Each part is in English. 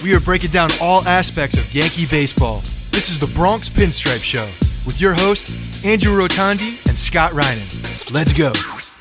we are breaking down all aspects of Yankee baseball. This is the Bronx Pinstripe Show with your hosts, Andrew Rotondi and Scott Reinen. Let's go.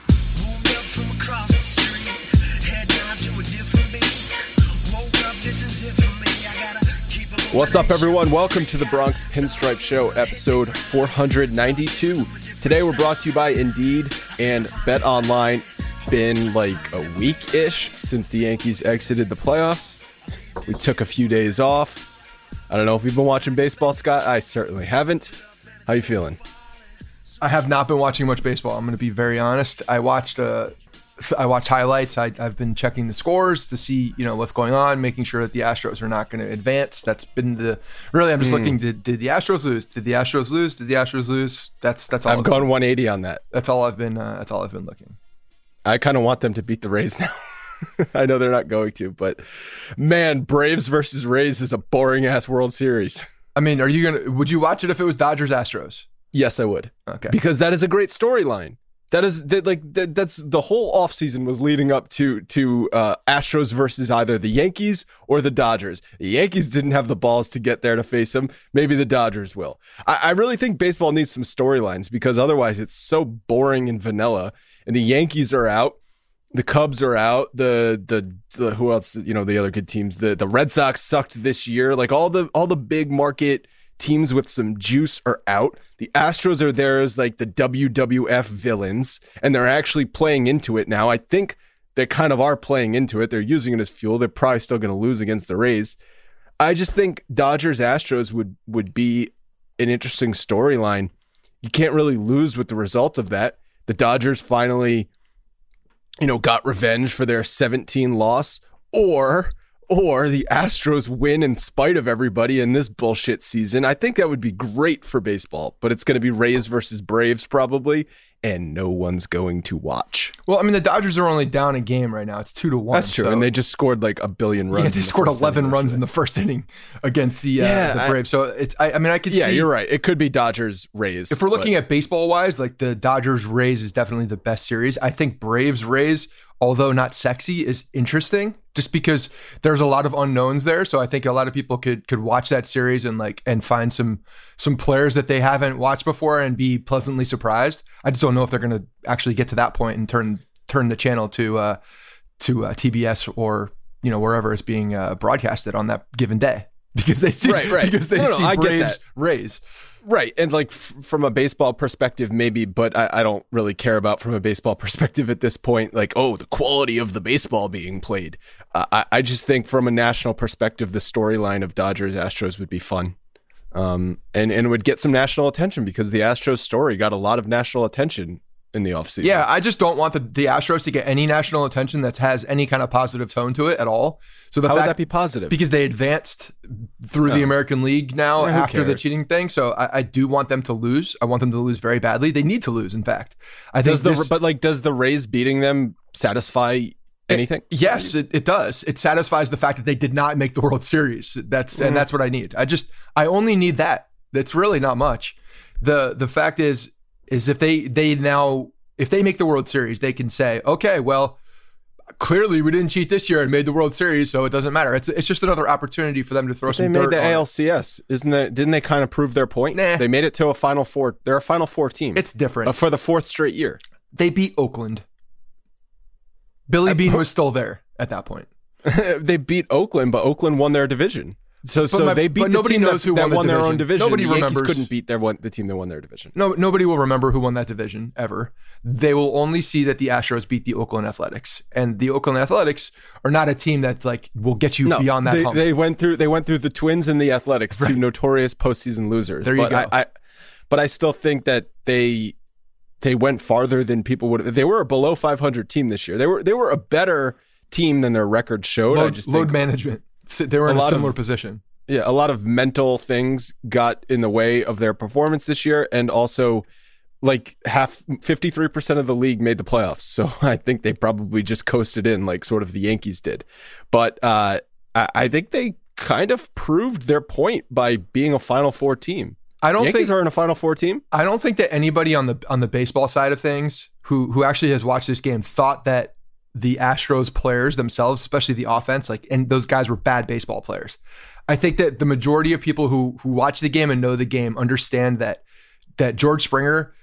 What's up, everyone? Welcome to the Bronx Pinstripe Show, episode 492. Today we're brought to you by Indeed and BetOnline. It's been like a week-ish since the Yankees exited the playoffs. We took a few days off. I don't know if you've been watching baseball, Scott. I certainly haven't. How you feeling? I have not been watching much baseball. I'm going to be very honest. I watched highlights. I've been checking the scores to see, what's going on, making sure that the Astros are not going to advance. That's been I'm just looking. Did the Astros lose? Did the Astros lose? Did the Astros lose? That's all. I've gone 180 on that. That's all I've been looking. I kind of want them to beat the Rays now. I know they're not going to, but man, Braves versus Rays is a boring ass World Series. I mean, would you watch it if it was Dodgers Astros? Yes, I would. Okay. Because that is a great storyline. That's the whole offseason was leading up to Astros versus either the Yankees or the Dodgers. The Yankees didn't have the balls to get there to face them. Maybe the Dodgers will. I really think baseball needs some storylines because otherwise it's so boring and vanilla. And the Yankees are out. The Cubs are out. The who else? The other good teams. The Red Sox sucked this year. Like all the big market teams with some juice are out. The Astros are there as like the WWF villains, and they're actually playing into it now. I think they kind of are playing into it. They're using it as fuel. They're probably still going to lose against the Rays. I just think Dodgers Astros would be an interesting storyline. You can't really lose with the result of that. The Dodgers finally, got revenge for their 17 loss, or the Astros win in spite of everybody in this bullshit season. I think that would be great for baseball, but it's going to be Rays versus Braves probably, and no one's going to watch. Well, I mean, the Dodgers are only down a game right now. It's 2-1. That's true, and they just scored like a billion runs. Yeah, they scored 11 runs in the first inning against the Braves. So it's, I could see. Yeah, you're right. It could be Dodgers Rays. If we're looking at baseball wise, like the Dodgers Rays is definitely the best series. I think Braves Rays, although not sexy, is interesting just because there's a lot of unknowns there. So I think a lot of people could watch that series and find some players that they haven't watched before and be pleasantly surprised. I just don't know if they're going to actually get to that point and turn the channel to TBS or wherever it's being broadcasted on that given day because they see because they see Braves Rays. Right. And like from a baseball perspective, maybe, but I don't really care about from a baseball perspective at this point, like, the quality of the baseball being played. I just think from a national perspective, the storyline of Dodgers Astros would be fun. And it would get some national attention because the Astros story got a lot of national attention in the offseason. Yeah, I just don't want the Astros to get any national attention that has any kind of positive tone to it at all. So how would that be positive? Because they advanced through the American League now after the cheating thing. So I do want them to lose. I want them to lose very badly. They need to lose, in fact. Does the Rays beating them satisfy anything? Yes, it does. It satisfies the fact that they did not make the World Series. And that's what I need. I only need that. That's really not much. The fact is if they make the World Series, they can say, okay, well, clearly we didn't cheat this year and made the World Series, so it doesn't matter. It's just another opportunity for them to throw some dirt on. They made the ALCS, didn't they kind of prove their point? Nah. They made it to a Final Four. They're a Final Four team. It's different. For the fourth straight year. They beat Oakland. Billy Beane was still there at that point. They beat Oakland, but Oakland won their division. So they beat the team that won their own division. Nobody the remembers. Yankees couldn't beat the team that won their division. No, nobody will remember who won that division ever. They will only see that the Astros beat the Oakland Athletics, and the Oakland Athletics are not a team that's like will get you beyond that hump. They went through the Twins and the Athletics, two notorious postseason losers. There you go. But I still think that they went farther than people would. They were a below 500 team this year. They were a better team than their record showed. Load management. So they were in a similar position. Yeah, a lot of mental things got in the way of their performance this year, and also like 53% of the league made the playoffs. So I think they probably just coasted in like sort of the Yankees did. But I think they kind of proved their point by being a Final Four team. Yankees are in a Final Four team. I don't think that anybody on the baseball side of things who actually has watched this game thought that the Astros players themselves, especially the offense, and those guys were bad baseball players. I think that the majority of people who watch the game and know the game understand that George Springer,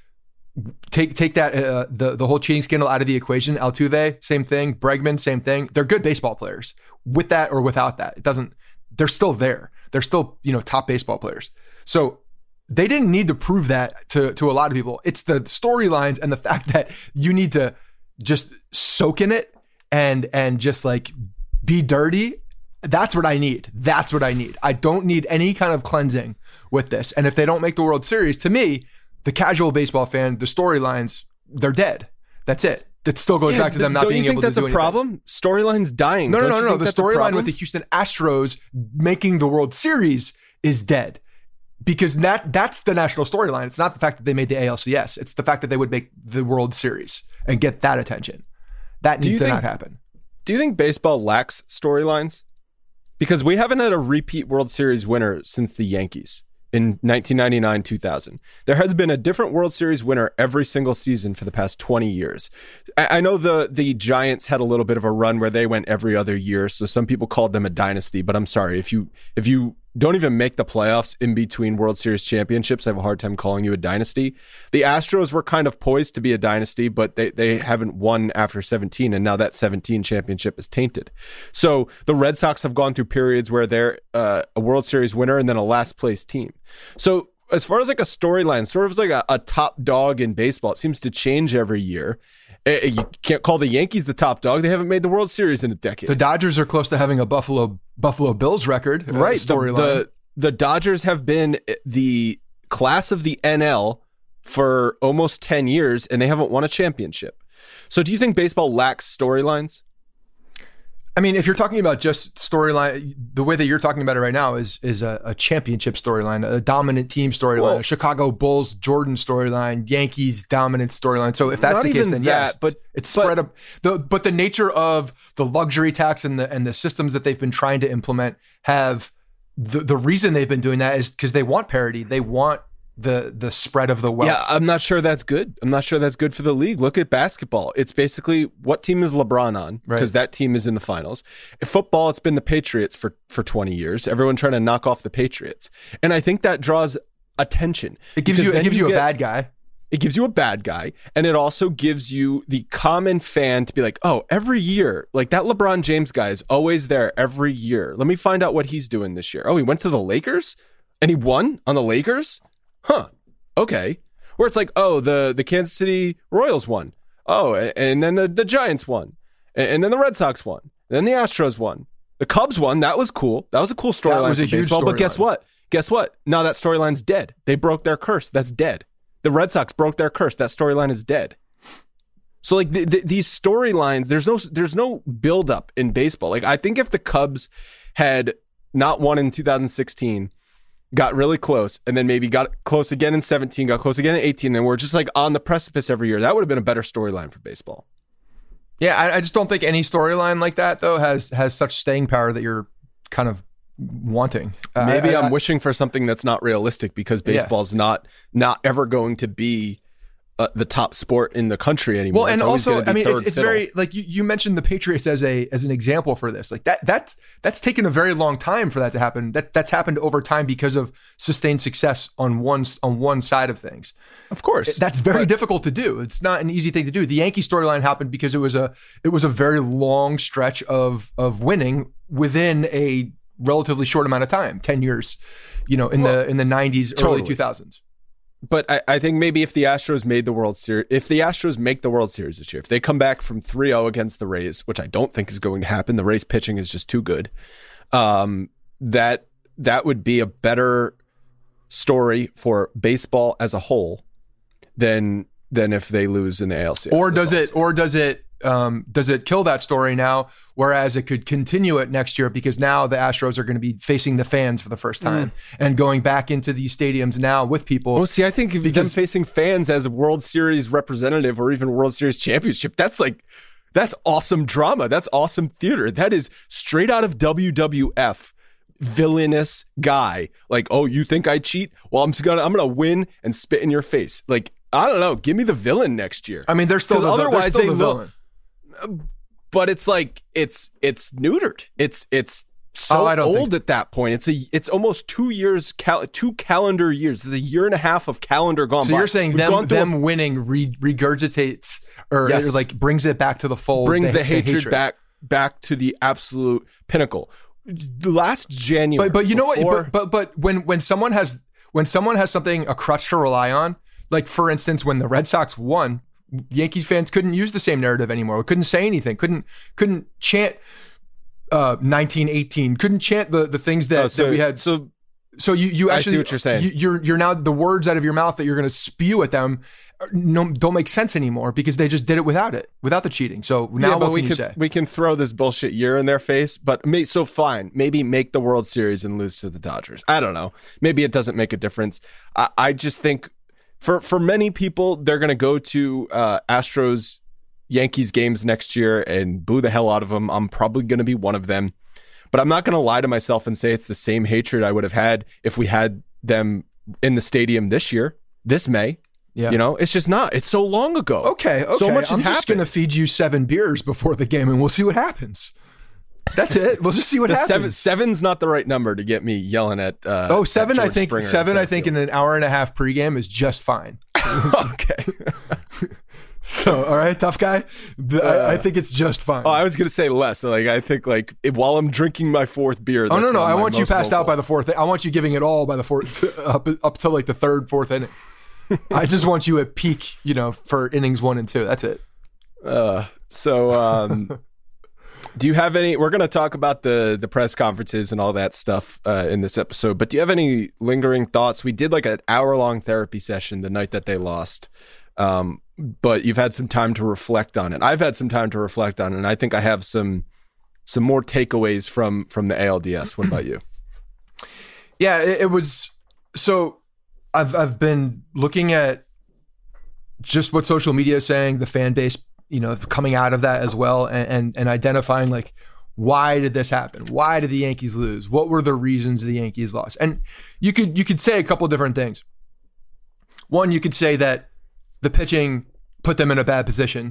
take that the whole cheating scandal out of the equation. Altuve, same thing. Bregman, same thing. They're good baseball players. With that or without that, they're still there. They're still, top baseball players. So they didn't need to prove that to a lot of people. It's the storylines and the fact that you need to just soak in it and just be dirty. That's what I need. I don't need any kind of cleansing with this. And if they don't make the World Series, to me, the casual baseball fan, the storylines, they're dead. That's it. It still goes back to them not being able to do anything. Don't you think that's a problem? Storylines dying. No. The storyline with the Houston Astros making the World Series is dead. Because that's the national storyline. It's not the fact that they made the ALCS. It's the fact that they would make the World Series and get that attention. That needs to not happen. Do you think baseball lacks storylines? Because we haven't had a repeat World Series winner since the Yankees in 1999-2000. There has been a different World Series winner every single season for the past 20 years. I know the Giants had a little bit of a run where they went every other year, so some people called them a dynasty, but I'm sorry, if you don't even make the playoffs in between World Series championships, I have a hard time calling you a dynasty. The Astros were kind of poised to be a dynasty, but they haven't won after 17, and now that 17 championship is tainted. So the Red Sox have gone through periods where they're a World Series winner and then a last place team. So as far as a storyline, sort of like a top dog in baseball, it seems to change every year. You can't call the Yankees the top dog. They haven't made the World Series in a decade. The Dodgers are close to having a Buffalo Bills record. Right. Storyline. The Dodgers have been the class of the NL for almost 10 years, and they haven't won a championship. So do you think baseball lacks storylines? I mean, if you're talking about just storyline, the way that you're talking about it right now is a championship storyline, a dominant team storyline, a Chicago Bulls Jordan storyline, Yankees dominant storyline. So if that's the case, then yes, but it's spread up. But the nature of the luxury tax and the systems that they've been trying to implement have the reason they've been doing that is because they want parity. They want the spread of the wealth. Yeah, I'm not sure that's good. I'm not sure that's good for the league. Look at basketball. It's basically what team is LeBron on, because that team is in the finals. In football, it's been the Patriots for 20 years. Everyone trying to knock off the Patriots. And I think that draws attention. It gives you a bad guy. It gives you a bad guy, and it also gives you the common fan to be like, oh, every year, like that LeBron James guy is always there every year. Let me find out what he's doing this year. Oh, he went to the Lakers and he won on the Lakers? Huh. Okay. Where it's like, oh, the Kansas City Royals won. Oh, and then the Giants won. And then the Red Sox won. And then the Astros won. The Cubs won. That was cool. That was a cool storyline for baseball. But guess what? Now that storyline's dead. They broke their curse. That's dead. The Red Sox broke their curse. That storyline is dead. So like these storylines, there's no buildup in baseball. Like I think if the Cubs had not won in 2016, got really close, and then maybe got close again in 17, got close again in 18, and we're just like on the precipice every year, that would have been a better storyline for baseball. Yeah, I just don't think any storyline like that though has such staying power that you're kind of wanting. Maybe I'm wishing for something that's not realistic, because baseball's not ever going to be the top sport in the country anymore. Well, and also, I mean, it's very like you mentioned the Patriots as an example for this. Like that's taken a very long time for that to happen. That's happened over time because of sustained success on one side of things. Of course, that's very difficult to do. It's not an easy thing to do. The Yankee storyline happened because it was a very long stretch of winning within a relatively short amount of time, 10 years, in the 90s, early 2000s. But I think maybe if the Astros made the World Series, if the Astros make the World Series this year, if they come back from 3-0 against the Rays, which I don't think is going to happen, the Rays pitching is just too good, that would be a better story for baseball as a whole than if they lose in the ALCS. Does it kill that story now, whereas it could continue it next year, because now the Astros are going to be facing the fans for the first time and going back into these stadiums now with people. Well, see, I think them facing fans as a World Series representative or even World Series championship, that's awesome drama. That's awesome theater. That is straight out of WWF. Villainous guy. Like, oh, you think I cheat? Well, I'm gonna win and spit in your face. Like, I don't know. Give me the villain next year. I mean, they're still the villain. but it's like it's neutered. It's so old at that point. It's almost 2 years, 2 calendar years. It's a year and a half of calendar gone by. So you're saying them winning regurgitates or like brings it back to the fold, brings the hatred back to the absolute pinnacle. Last January, but you know what? But when someone has something, a crutch to rely on, like for instance, when the Red Sox won, Yankees fans couldn't use the same narrative anymore. Couldn't say anything. Couldn't chant 1918. Couldn't chant the things that we had. So you actually, I see what you're saying. You're now, the words out of your mouth that you're going to spew at them don't make sense anymore because they just did it without the cheating. So now what can you say? We can throw this bullshit year in their face, but fine. Maybe make the World Series and lose to the Dodgers. I don't know. Maybe it doesn't make a difference. I just think for many people, they're going to go to Astros Yankees games next year and boo the hell out of them. I'm probably going to be one of them, but I'm not going to lie to myself and say it's the same hatred I would have had if we had them in the stadium this May. Yeah. You know, it's just not. It's so long ago. Okay. So much has happened. I'm just going to feed you 7 beers before the game and we'll see what happens. That's it. We'll just see what happens. Seven's not the right number to get me yelling at. 7. At I think 7. I think in an hour and a half pregame is just fine. Okay. So, all right, tough guy. I think it's just fine. Oh, I was gonna say less. Like I think while I'm drinking my 4th beer. Oh no! I want you passed out by the 4th. I want you giving it all by the 4th up to like the 3rd, 4th inning. I just want you at peak, for innings 1 and 2. That's it. Do you have any? We're going to talk about the press conferences and all that stuff in this episode, but do you have any lingering thoughts? We did like an hour-long therapy session the night that they lost, but you've had some time to reflect on it. I've had some time to reflect on it, and I think I have some more takeaways from the ALDS. What about you? Yeah, it was so. I've been looking at just what social media is saying, the fan base, coming out of that as well, and identifying like, why did this happen? Why did the Yankees lose? What were the reasons the Yankees lost? And you could say a couple of different things. One, you could say that the pitching put them in a bad position,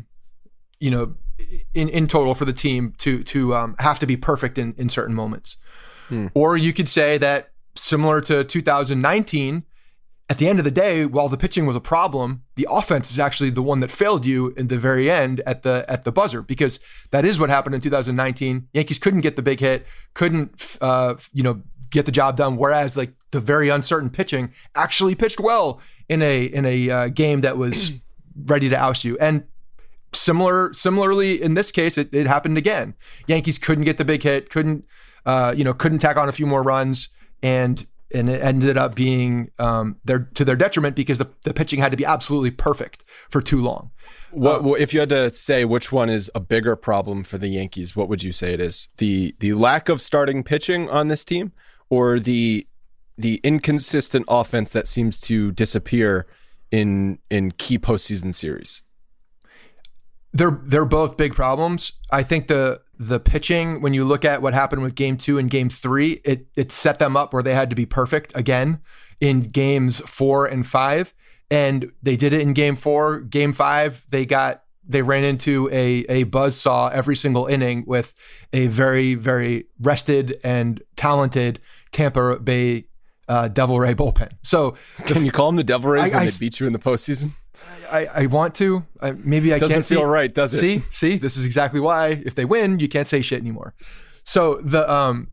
in total for the team to have to be perfect in certain moments. Or you could say that similar to 2019. At the end of the day, while the pitching was a problem, the offense is actually the one that failed you in the very end at the buzzer, because that is what happened in 2019. Yankees couldn't get the big hit, couldn't get the job done. Whereas like the very uncertain pitching actually pitched well in a game that was ready to oust you. And similarly in this case, it happened again. Yankees couldn't get the big hit, couldn't tack on a few more runs, and it ended up being to their detriment because the pitching had to be absolutely perfect for too long. What if you had to say which one is a bigger problem for the Yankees? What would you say it is? The lack of starting pitching on this team, or the inconsistent offense that seems to disappear in key postseason series? They're both big problems. I think the pitching, when you look at what happened with Game 2 and Game 3, it set them up where they had to be perfect again in Games 4 and 5. And they did it in Game 4. Game 5, they ran into a buzzsaw every single inning with a very, very rested and talented Tampa Bay Devil Ray bullpen. So can you call them the Devil Rays when they beat you in the postseason? I want to. Maybe I can't. Doesn't feel right, does it? See, this is exactly why. If they win, you can't say shit anymore. So So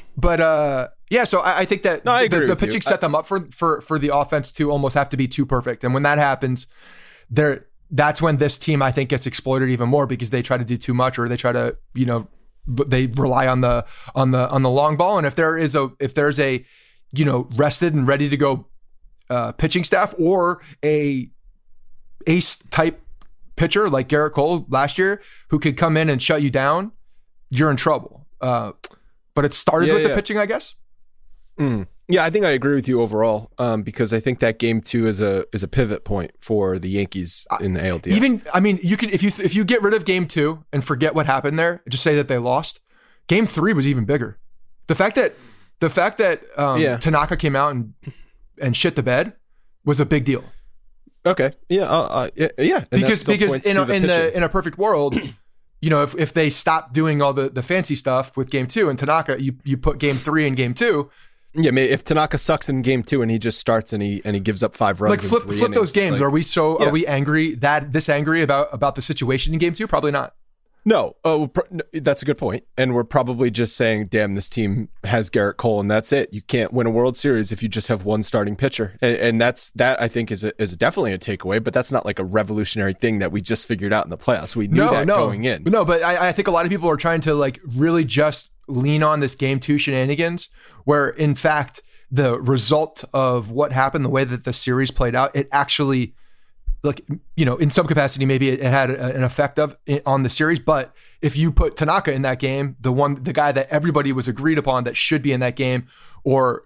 I think that the pitching set them up for the offense to almost have to be too perfect. And when that happens, that's when this team, I think, gets exploited even more, because they try to do too much, or they try to, they rely on the long ball. And if there's a rested and ready to go pitching staff, or a ace type pitcher like Garrett Cole last year who could come in and shut you down, you're in trouble. But it started with the pitching, I guess. Yeah, I think I agree with you overall, because I think that Game 2 is a pivot point for the Yankees in the ALDS. You could if you get rid of Game 2 and forget what happened there, just say that they lost. Game 3 was even bigger. The fact that Tanaka came out and shit the bed was a big deal. Okay. Yeah. Yeah. Because in a perfect world, if they stop doing all the fancy stuff with game 2 and Tanaka, you put game 3 and game 2. Yeah, if Tanaka sucks in game 2 and he just starts and he gives up 5 runs, like flip innings, those games. like, Are we angry about the situation in game 2? Probably not. No, that's a good point. And we're probably just saying, damn, this team has Garrett Cole and that's it. You can't win a World Series if you just have one starting pitcher. And that I think is definitely a takeaway, but that's not like a revolutionary thing that we just figured out in the playoffs. We knew going in. No, but I think a lot of people are trying to like really just lean on this game 2 shenanigans, where in fact, the result of what happened, the way that the series played out, it actually, like, in some capacity, maybe it had an effect on the series. But if you put Tanaka in that game, the guy that everybody was agreed upon that should be in that game, or,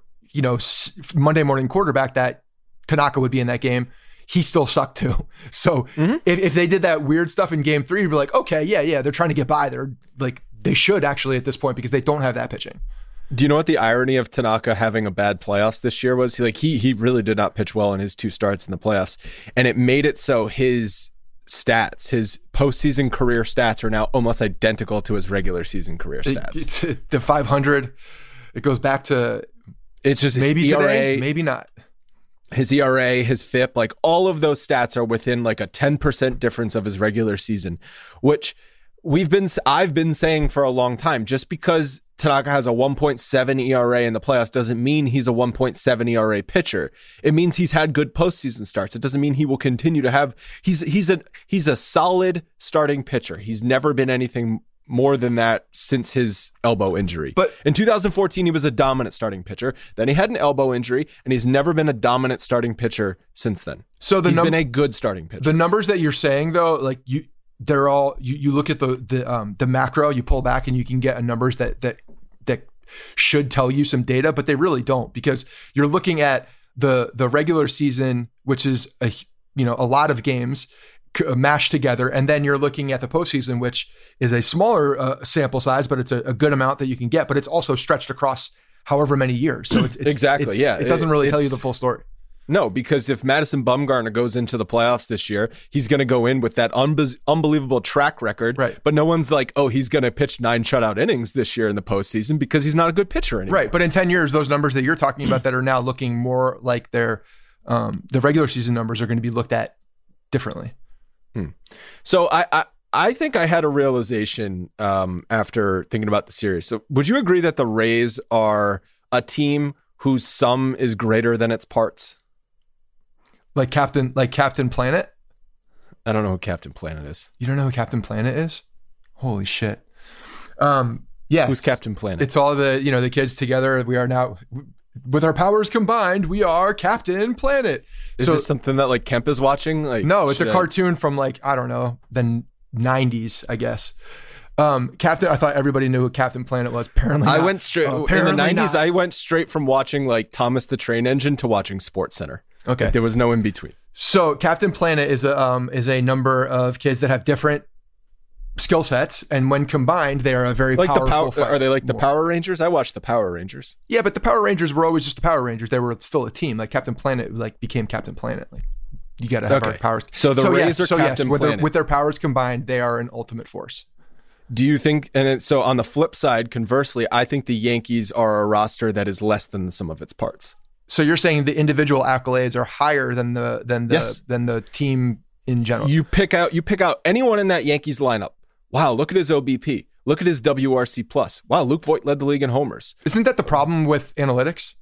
Monday morning quarterback that Tanaka would be in that game, he still sucked too. So if they did that weird stuff in game 3, you'd be like, okay, yeah, they're trying to get by. They're like, they should actually at this point, because they don't have that pitching. Do you know what the irony of Tanaka having a bad playoffs this year was? He really did not pitch well in his 2 starts in the playoffs, and it made it so his stats, his postseason career stats, are now almost identical to his regular season career stats. The 500, it goes back to, it's just maybe ERA, today, maybe not. His ERA, his FIP, like all of those stats are within like a 10% difference of his regular season, which I've been saying for a long time. Just because Tanaka has a 1.7 ERA in the playoffs doesn't mean he's a 1.7 ERA pitcher. It means he's had good postseason starts. It doesn't mean he will continue to have. He's a solid starting pitcher. He's never been anything more than that since his elbow injury. But in 2014, he was a dominant starting pitcher. Then he had an elbow injury, and he's never been a dominant starting pitcher since then. So he's been a good starting pitcher. The numbers that you're saying, though, like they're all, you look at the macro, you pull back and you can get numbers that should tell you some data, but they really don't, because you're looking at the regular season, which is a lot of games mashed together, and then you're looking at the postseason, which is a smaller sample size, but it's a good amount that you can get, but it's also stretched across however many years. So it's exactly, yeah. It doesn't really tell you the full story. No, because if Madison Bumgarner goes into the playoffs this year, he's going to go in with that unbelievable track record. Right. But no one's like, oh, he's going to pitch 9 shutout innings this year in the postseason, because he's not a good pitcher anymore. Right. But in 10 years, those numbers that you're talking about that are now looking more like the regular season numbers are going to be looked at differently. So I think I had a realization after thinking about the series. So would you agree that the Rays are a team whose sum is greater than its parts? Like Captain Planet? I don't know who Captain Planet is. You don't know who Captain Planet is? Holy shit. Yeah. Who's Captain Planet? It's all the kids together. We are now, with our powers combined, we are Captain Planet. Is this something that like Kemp is watching? Like, no, it's a cartoon from like, I don't know, the 90s, I guess. I thought everybody knew who Captain Planet was. Apparently not. I went straight in the 90s. Not. I went straight from watching like Thomas the Train Engine to watching SportsCenter. Okay. Like, there was no in between. So Captain Planet is a number of kids that have different skill sets, and when combined, they are a very like powerful. Are they like the Power Rangers? I watched the Power Rangers. Yeah, but the Power Rangers were always just the Power Rangers. They were still a team. Like Captain Planet, like became Captain Planet. Like you got to have our powers. So the Rays are Captain Planet. With their powers combined, they are an ultimate force. Do you think? So on the flip side, conversely, I think the Yankees are a roster that is less than the sum of its parts. So you're saying the individual accolades are higher than the team in general. You pick out anyone in that Yankees lineup. Wow, look at his OBP. Look at his WRC plus. Wow, Luke Voit led the league in homers. Isn't that the problem with analytics?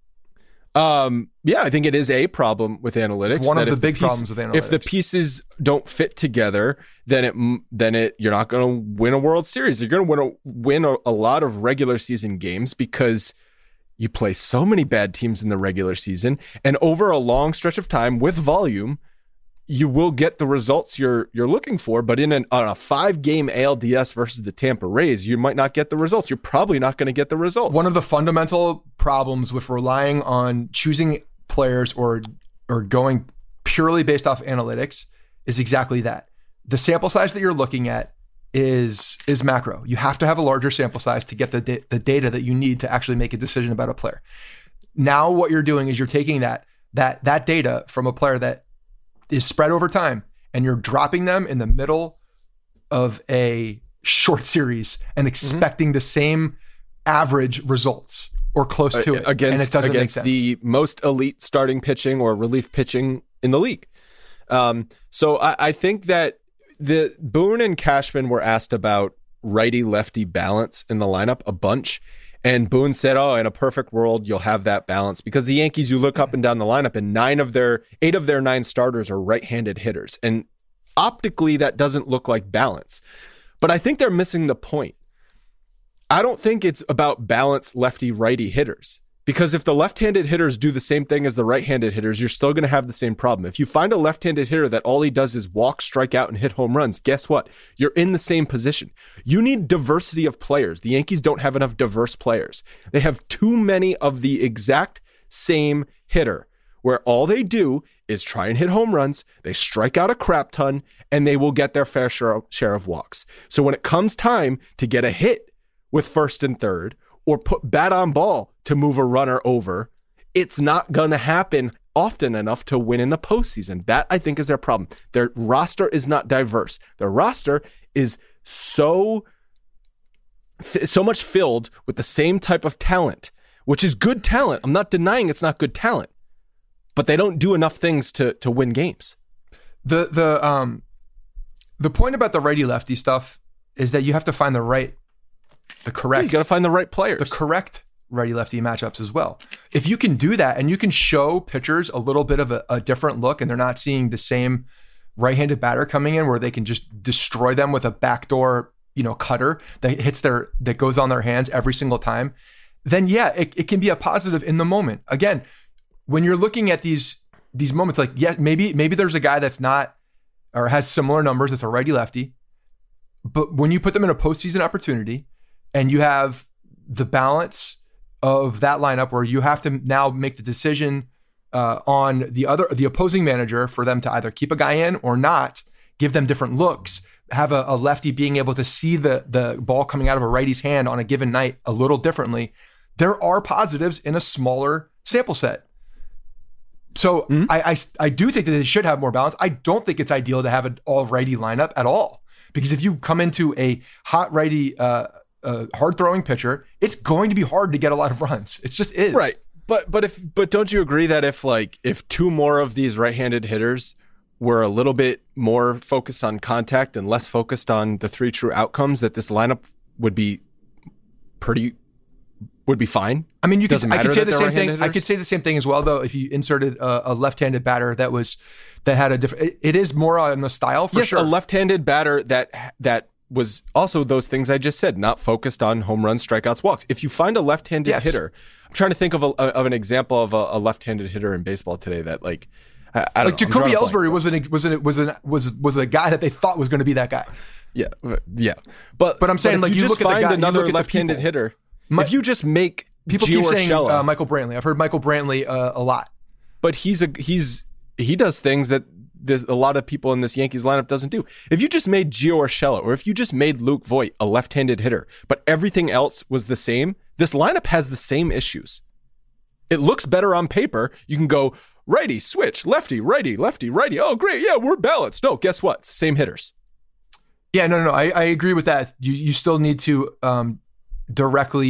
Yeah, I think it is a problem with analytics. It's one of the big problems with analytics. If the pieces don't fit together, then you're not going to win a World Series. You're going to win a lot of regular season games because you play so many bad teams in the regular season, and over a long stretch of time with volume, you will get the results you're looking for. But on a 5-game ALDS versus the Tampa Rays, you might not get the results. You're probably not going to get the results. One of the fundamental problems with relying on choosing players or going purely based off analytics is exactly that. The sample size that you're looking at is macro. You have to have a larger sample size to get the data that you need to actually make a decision about a player. Now what you're doing is you're taking that data from a player that is spread over time, and you're dropping them in the middle of a short series and expecting the same average results or close to it. And it doesn't make sense. The most elite starting pitching or relief pitching in the league. So I think that the Boone and Cashman were asked about righty-lefty balance in the lineup a bunch. And Boone said, in a perfect world, you'll have that balance, because the Yankees, you look up and down the lineup and 8 of their 9 starters are right-handed hitters. And optically, that doesn't look like balance. But I think they're missing the point. I don't think it's about balanced lefty-righty hitters, because if the left-handed hitters do the same thing as the right-handed hitters, you're still going to have the same problem. If you find a left-handed hitter that all he does is walk, strike out, and hit home runs, guess what? You're in the same position. You need diversity of players. The Yankees don't have enough diverse players. They have too many of the exact same hitter, where all they do is try and hit home runs, they strike out a crap ton, and they will get their fair share of walks. So when it comes time to get a hit with first and third, or put bat on ball to move a runner over, it's not going to happen often enough to win in the postseason. That, I think, is their problem. Their roster is not diverse. Their roster is so much filled with the same type of talent, which is good talent. I'm not denying it's not good talent, but they don't do enough things to win games. The point about the righty-lefty stuff is that you have to find the correct. You got to find the right players. The correct righty-lefty matchups as well. If you can do that and you can show pitchers a little bit of a different look, and they're not seeing the same right-handed batter coming in where they can just destroy them with a backdoor, cutter that goes on their hands every single time, then yeah, it can be a positive in the moment. Again, when you're looking at these moments, like, yeah, maybe there's a guy that's not or has similar numbers that's a righty-lefty, but when you put them in a postseason opportunity, and you have the balance of that lineup where you have to now make the decision on the opposing manager for them to either keep a guy in or not, give them different looks, have a lefty being able to see the ball coming out of a righty's hand on a given night a little differently. There are positives in a smaller sample set. So I do think that they should have more balance. I don't think it's ideal to have an all righty lineup at all, because if you come into a hot righty hard-throwing pitcher, it's going to be hard to get a lot of runs. It just is. Right. But don't you agree that if 2 more of these right-handed hitters were a little bit more focused on contact and less focused on the 3 true outcomes, that this lineup would be fine? I mean, I could say the same thing. I could say the same thing as well, though, if you inserted a left-handed batter that had a different. It is more on the style for sure. Yes, a left-handed batter that was also those things I just said, not focused on home runs, strikeouts, walks. If you find a left-handed hitter, I'm trying to think of an example of a left-handed hitter in baseball today that I don't know. Jacoby Ellsbury was a guy that they thought was going to be that guy. Yeah. But I'm saying, like, you look at the guy, another left-handed hitter. If you just make people keep saying Michael Brantley. I've heard Michael Brantley a lot, but he does things that there's a lot of people in this Yankees lineup doesn't do. If you just made Gio Urshela, or if you just made Luke Voit a left-handed hitter, but everything else was the same, this lineup has the same issues. It looks better on paper. You can go righty, switch, lefty, righty, lefty, righty. Oh, great. Yeah, we're balanced. No, guess what? It's the same hitters. Yeah, no. I agree with that. You still need to directly,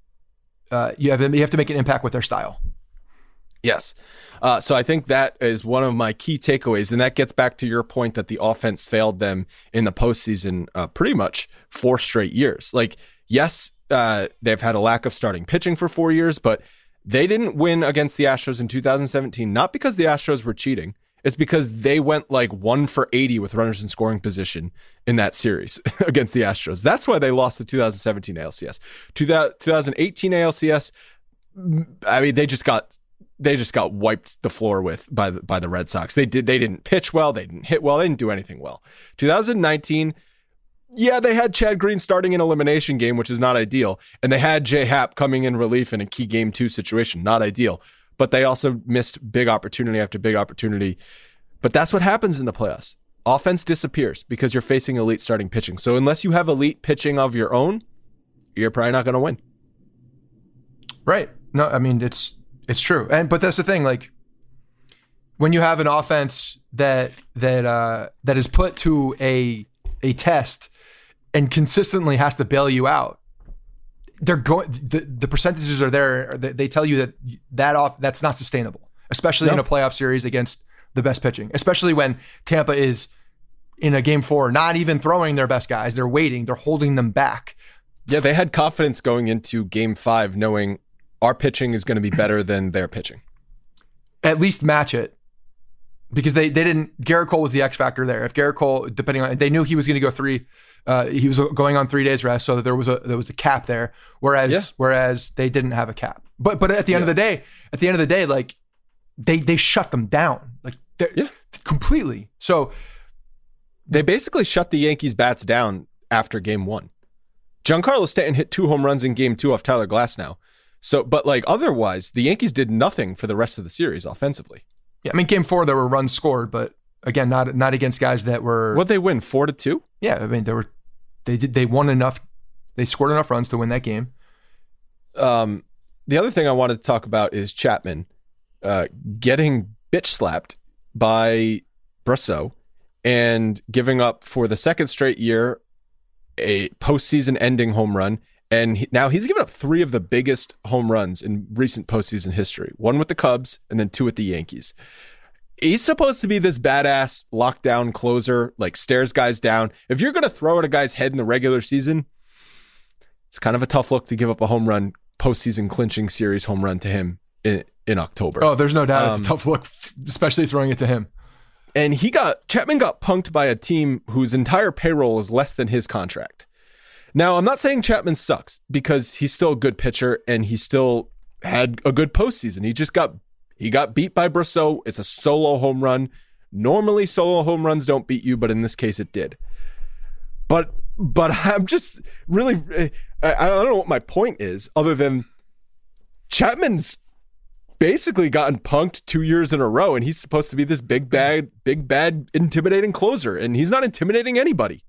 you have to make an impact with their style. Yes. So I think that is one of my key takeaways. And that gets back to your point that the offense failed them in the postseason pretty much 4 straight years. Like, yes, they've had a lack of starting pitching for 4 years, but they didn't win against the Astros in 2017, not because the Astros were cheating. It's because they went like 1 for 80 with runners in scoring position in that series against the Astros. That's why they lost the 2017 ALCS. 2018 ALCS, I mean, they just got wiped the floor with by the Red Sox. They didn't pitch well, they didn't hit well, they didn't do anything well. 2019, yeah, they had Chad Green starting an elimination game, which is not ideal, and they had J Happ coming in relief in a key game 2 situation, not ideal. But they also missed big opportunity after big opportunity. But that's what happens in the playoffs. Offense disappears because you're facing elite starting pitching. So unless you have elite pitching of your own, you're probably not going to win. Right. No, I mean, it's true. But that's the thing, like, when you have an offense that is put to a a test and consistently has to bail you out, they're going. The percentages are there. They tell you that's not sustainable, especially in a playoff series against the best pitching, especially when Tampa is in a game 4, not even throwing their best guys. They're waiting. They're holding them back. Yeah, they had confidence going into game 5, knowing our pitching is going to be better than their pitching. At least match it. Because they didn't, Garrett Cole was the X factor there. If Garrett Cole, they knew he was going to go 3, he was going on 3 days rest, so that there was a cap there. Whereas they didn't have a cap. But at the end of the day, like they shut them down, like completely. So they basically shut the Yankees bats down after game 1. Giancarlo Stanton hit 2 home runs in game 2 off Tyler Glasnow. So, but like otherwise, the Yankees did nothing for the rest of the series offensively. Yeah, I mean, game 4 there were runs scored, but again, not against guys that were. What'd they win? 4-2? Yeah, I mean, they won enough. They scored enough runs to win that game. The other thing I wanted to talk about is Chapman getting bitch slapped by Brosseau and giving up for the second straight year a postseason ending home run. And now he's given up 3 of the biggest home runs in recent postseason history. 1 with the Cubs and then 2 with the Yankees. He's supposed to be this badass lockdown closer, like stares guys down. If you're going to throw at a guy's head in the regular season, it's kind of a tough look to give up a home run, postseason clinching series home run to him in October. Oh, there's no doubt it's a tough look, especially throwing it to him. And Chapman got punked by a team whose entire payroll is less than his contract. Now, I'm not saying Chapman sucks because he's still a good pitcher and he still had a good postseason. He got beat by Brosseau. It's a solo home run. Normally, solo home runs don't beat you, but in this case, it did. But I'm just really, I don't know what my point is other than Chapman's basically gotten punked 2 years in a row, and he's supposed to be this big bad, intimidating closer, and he's not intimidating anybody.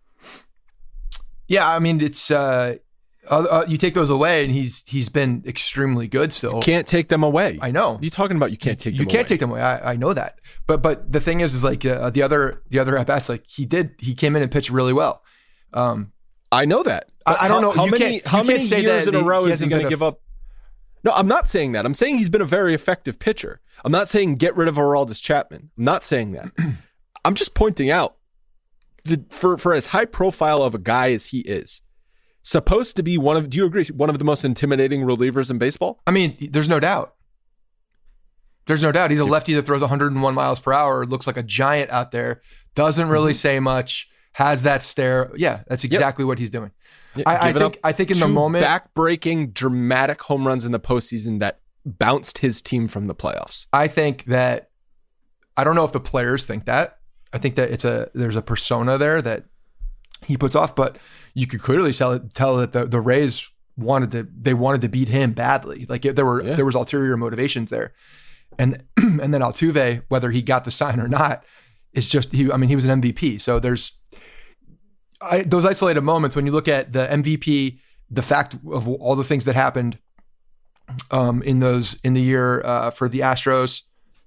Yeah, I mean, it's you take those away, and he's been extremely good still. You can't take them away. I know. What are you talking about? You can't take them away. You can't take them away. I know that. But the thing is like the other at bats, like he came in and pitched really well. I know that. I don't know how many years in a row is he going to give up? No, I'm not saying that. I'm saying he's been a very effective pitcher. I'm not saying get rid of Aroldis Chapman. I'm not saying that. I'm just pointing out for as high profile of a guy as he is, supposed to be do you agree, one of the most intimidating relievers in baseball? I mean, there's no doubt. He's a lefty that throws 101 miles per hour, looks like a giant out there, doesn't really say much, has that stare. Yeah, that's exactly what he's doing. Yeah, I think in the moment, back-breaking, dramatic home runs in the postseason that bounced his team from the playoffs. I think that, I don't know if the players think that. I think that there's a persona there that he puts off, but you could clearly tell that the Rays wanted to beat him badly. Like there was ulterior motivations there, and then Altuve, whether he got the sign or not, is just he was an MVP. So there's those isolated moments when you look at the MVP, the fact of all the things that happened in the year for the Astros.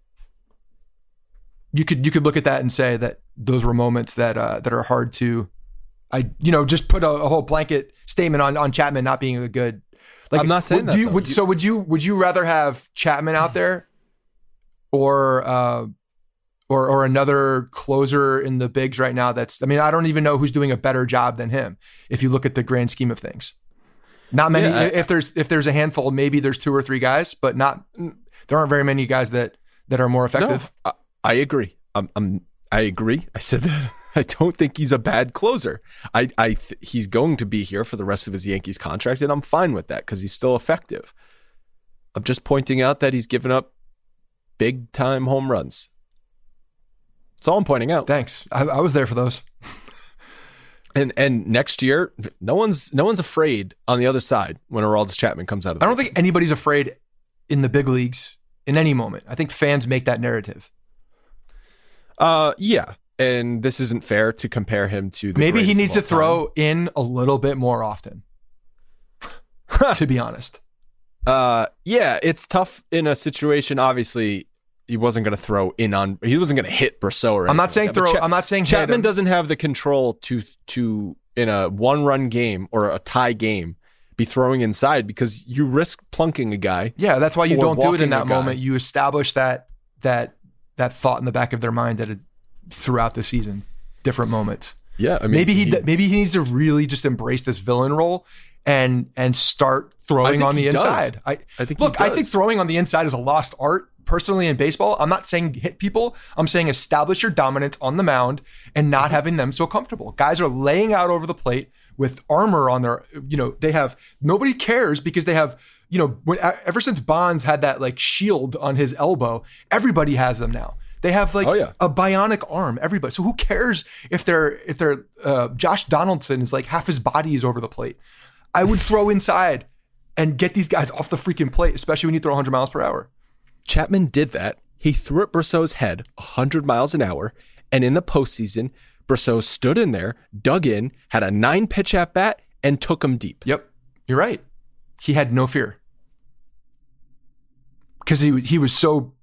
You could look at that and say that those were moments that are hard to, just put a whole blanket statement on Chapman not being a good. Like, I'm not saying that. So would you rather have Chapman out there, or another closer in the bigs right now? I don't even know who's doing a better job than him if you look at the grand scheme of things. Not many. Yeah, if there's a handful, maybe there's 2 or 3 guys, but there aren't very many guys that are more effective. No, I agree. I agree. I said that. I don't think he's a bad closer. He's going to be here for the rest of his Yankees contract, and I'm fine with that because he's still effective. I'm just pointing out that he's given up big time home runs. That's all I'm pointing out. Thanks. I was there for those. And next year, no one's afraid on the other side when Aroldis Chapman comes out of the I don't think anybody's afraid in the big leagues in any moment. I think fans make that narrative. Yeah. And this isn't fair to compare him to the maybe he needs to throw in a little bit more often. To be honest. Yeah, it's tough in a situation. Obviously, he wasn't going to throw in on. He wasn't going to hit Brousseau. Or I'm not saying like throw. I'm not saying Chapman doesn't have the control to in a 1-run game or a tie game be throwing inside because you risk plunking a guy. Yeah, that's why you don't do it in that moment. You establish that thought in the back of their mind throughout the season, different moments. Yeah, I mean, maybe he needs to really just embrace this villain role and start throwing on the inside. I think throwing on the inside is a lost art. Personally, in baseball, I'm not saying hit people. I'm saying establish your dominance on the mound and not having them so comfortable. Guys are laying out over the plate with armor on their, nobody cares because they have, ever since Bonds had that like shield on his elbow, everybody has them now. They have like a bionic arm, everybody. So who cares if they're Josh Donaldson is like half his body is over the plate. I would throw inside and get these guys off the freaking plate, especially when you throw 100 miles per hour. Chapman did that. He threw at Brousseau's head 100 miles an hour. And in the postseason, Brousseau stood in there, dug in, had a 9-pitch at bat, and took him deep. Yep. You're right. He had no fear. Because he was so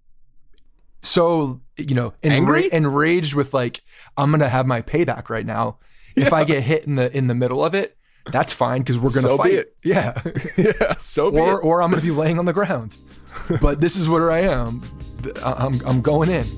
angry? Enraged with like, I'm going to have my payback right now. If I get hit in the middle of it, that's fine because we're going to fight. Yeah. Yeah. So be it. Or I'm going to be laying on the ground. But this is where I am. I'm going in.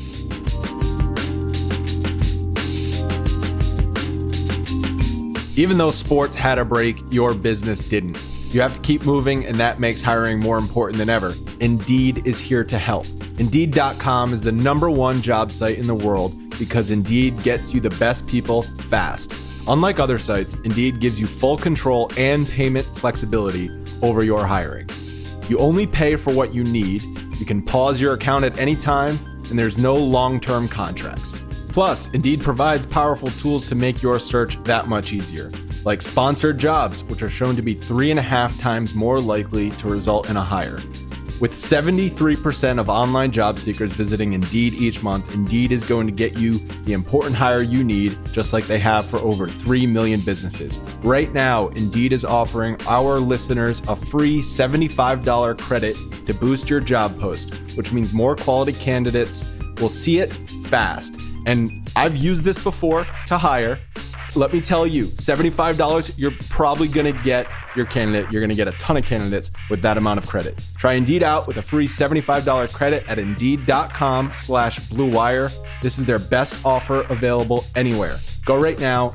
Even though sports had a break, your business didn't. You have to keep moving, and that makes hiring more important than ever. Indeed is here to help. Indeed.com is the #1 job site in the world because Indeed gets you the best people fast. Unlike other sites, Indeed gives you full control and payment flexibility over your hiring. You only pay for what you need, you can pause your account at any time, and there's no long-term contracts. Plus, Indeed provides powerful tools to make your search that much easier, like sponsored jobs, which are shown to be 3.5 times more likely to result in a hire. With 73% of online job seekers visiting Indeed each month, Indeed is going to get you the important hire you need, just like they have for over 3 million businesses. Right now, Indeed is offering our listeners a free $75 credit to boost your job post, which means more quality candidates will see it fast. And I've used this before to hire. Let me tell you, $75, you're probably going to get your candidate. You're going to get a ton of candidates with that amount of credit. Try Indeed out with a free $75 credit at Indeed.com/Blue Wire. This is their best offer available anywhere. Go right now,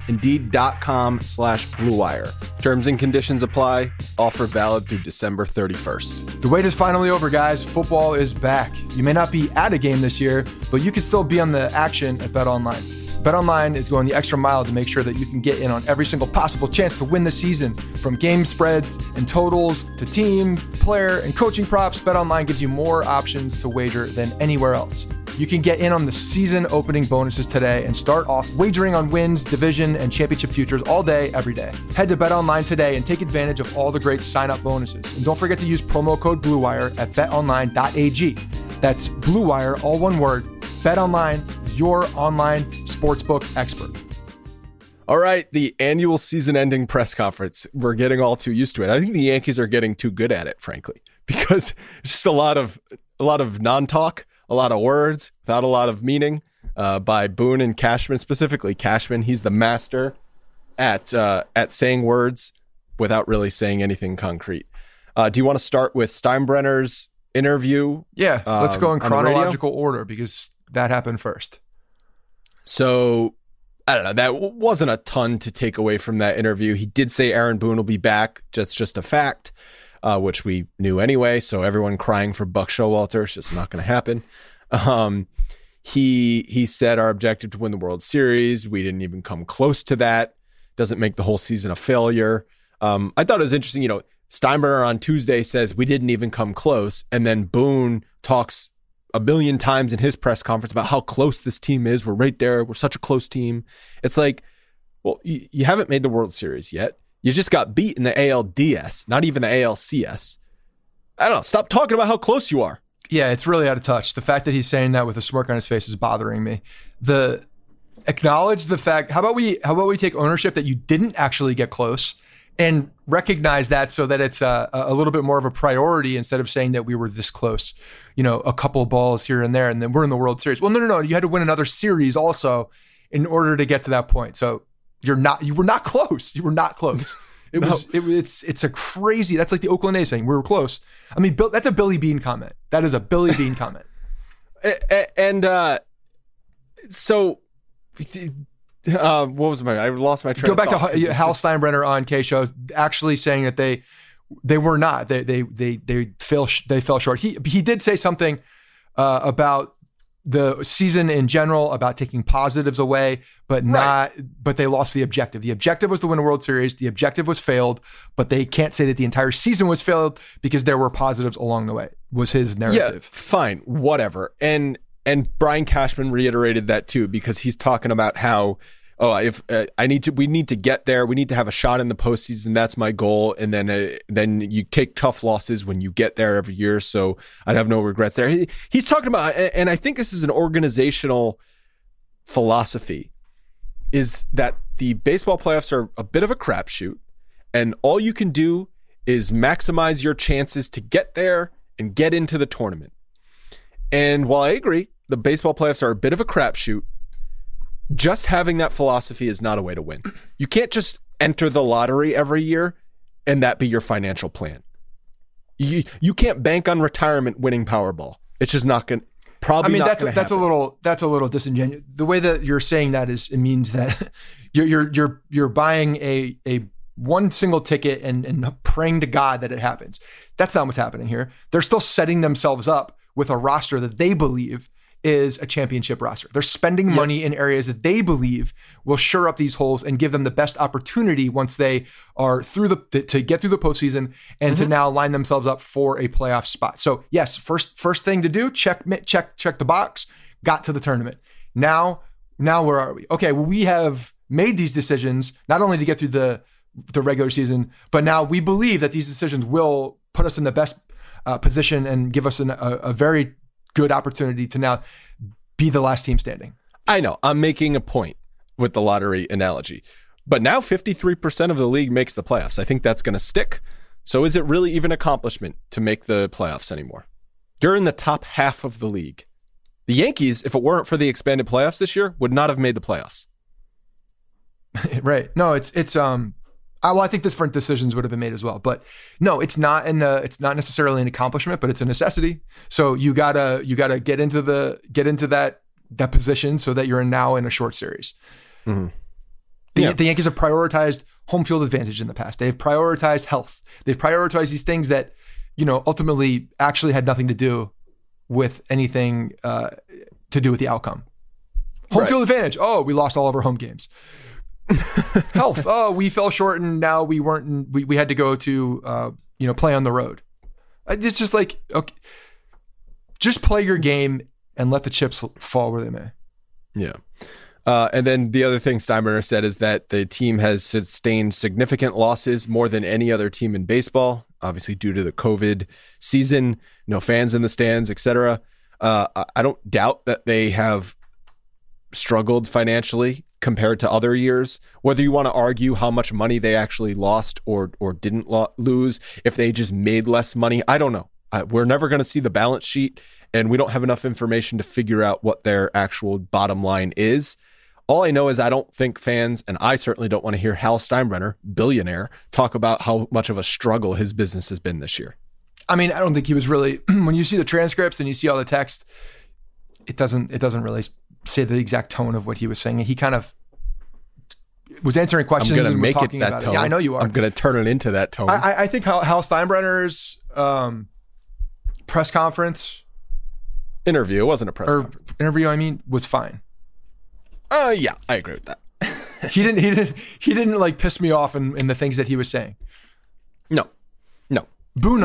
Indeed.com/Blue Wire. Terms and conditions apply. Offer valid through December 31st. The wait is finally over, guys. Football is back. You may not be at a game this year, but you can still be on the action at BetOnline. BetOnline is going the extra mile to make sure that you can get in on every single possible chance to win the season. From game spreads and totals to team, player, and coaching props, BetOnline gives you more options to wager than anywhere else. You can get in on the season opening bonuses today and start off wagering on wins, division, and championship futures all day, every day. Head to BetOnline today and take advantage of all the great sign-up bonuses. And don't forget to use promo code BlueWire at betonline.ag. That's BlueWire, all one word. BetOnline, your online sportsbook expert. All right, the annual season-ending press conference. We're getting all too used to it. I think the Yankees are getting too good at it, frankly, because it's just a lot of non-talk, a lot of words without a lot of meaning by Boone and Cashman. Specifically, Cashman, he's the master at saying words without really saying anything concrete. Do you want to start with Steinbrenner's interview? Yeah, let's go in chronological order because that happened first. So, I don't know. That wasn't a ton to take away from that interview. He did say Aaron Boone will be back. That's just a fact, which we knew anyway. So everyone crying for Buck Showalter, it's just not going to happen. He said our objective to win the World Series. We didn't even come close to that. Doesn't make the whole season a failure. I thought it was interesting. Steinbrenner on Tuesday says we didn't even come close. And then Boone talks a billion times in his press conference about how close this team is. We're right there. We're such a close team. It's like, well, you haven't made the World Series yet. You just got beat in the ALDS, not even the ALCS. I don't know. Stop talking about how close you are. Yeah, it's really out of touch. The fact that he's saying that with a smirk on his face is bothering me. Acknowledge the fact. How about we take ownership that you didn't actually get close and recognize that so that it's a little bit more of a priority instead of saying that we were this close, a couple of balls here and there, and then we're in the World Series. Well, no. You had to win another series also in order to get to that point. So you were not close. You were not close. It's a crazy, that's like the Oakland A's saying we were close. I mean, that's a Billy Beane comment. That is a Billy Beane comment. And so what was I lost my train of thought. Go back to Hal Steinbrenner on K Show, actually saying that they were not, they fell short. He did say something about the season in general, about taking positives away, but they lost the objective. The objective was to win a World Series. The objective was failed, but they can't say that the entire season was failed because there were positives along the way, was his narrative. Yeah, fine, whatever. And Brian Cashman reiterated that too, because he's talking about how, we need to get there. We need to have a shot in the postseason. That's my goal. And then you take tough losses when you get there every year. So I'd have no regrets there. He's talking about, and I think this is an organizational philosophy, is that the baseball playoffs are a bit of a crapshoot, and all you can do is maximize your chances to get there and get into the tournament. And while I agree, the baseball playoffs are a bit of a crapshoot, just having that philosophy is not a way to win. You can't just enter the lottery every year and that be your financial plan. You can't bank on retirement winning Powerball. It's just not going to probably. I mean, that's a little disingenuous. The way that you're saying that is, it means that you're buying a one single ticket and praying to God that it happens. That's not what's happening here. They're still setting themselves up with a roster that they believe is a championship roster. They're spending money in areas that they believe will shore up these holes and give them the best opportunity once they are through to get through the postseason and to now line themselves up for a playoff spot. So yes, first thing to do, check the box, got to the tournament. Now where are we? Okay, well, we have made these decisions not only to get through the regular season, but now we believe that these decisions will put us in the best position and give us a very good opportunity to now be the last team standing. I know I'm making a point with the lottery analogy, but now 53% of the league makes the playoffs. I think that's going to stick. So is it really even an accomplishment to make the playoffs anymore? You're in the top half of the league. The Yankees, if it weren't for the expanded playoffs this year, would not have made the playoffs. Right. No, I think different decisions would have been made as well, but no, it's not necessarily an accomplishment, but it's a necessity. So you gotta get into that position so that you're now in a short series. Mm-hmm. The Yankees have prioritized home field advantage in the past. They've prioritized health. They've prioritized these things that, ultimately actually had nothing to do with anything to do with the outcome. Home field advantage. Oh, we lost all of our home games. Health. Oh, we fell short and now we had to go to, play on the road. It's just like, okay, just play your game and let the chips fall where they may. Yeah. And then the other thing Steinbrenner said is that the team has sustained significant losses, more than any other team in baseball, obviously due to the COVID season, no fans in the stands, etc. I don't doubt that they have struggled financially compared to other years. Whether you want to argue how much money they actually lost or didn't lose, if they just made less money, I don't know. We're never going to see the balance sheet, and we don't have enough information to figure out what their actual bottom line is. All I know is I don't think fans, and I certainly don't want to hear Hal Steinbrenner, billionaire, talk about how much of a struggle his business has been this year. I mean, I don't think he was really, when you see the transcripts and you see all the text, it doesn't really say the exact tone of what he was saying. He kind of was answering questions and was talking about it. Yeah, I know you are. I'm going to turn it into that tone. I think Hal Steinbrenner's press conference interview, it wasn't a press conference. Interview, was fine. Yeah, I agree with that. He didn't like piss me off in the things that he was saying. No. Boone,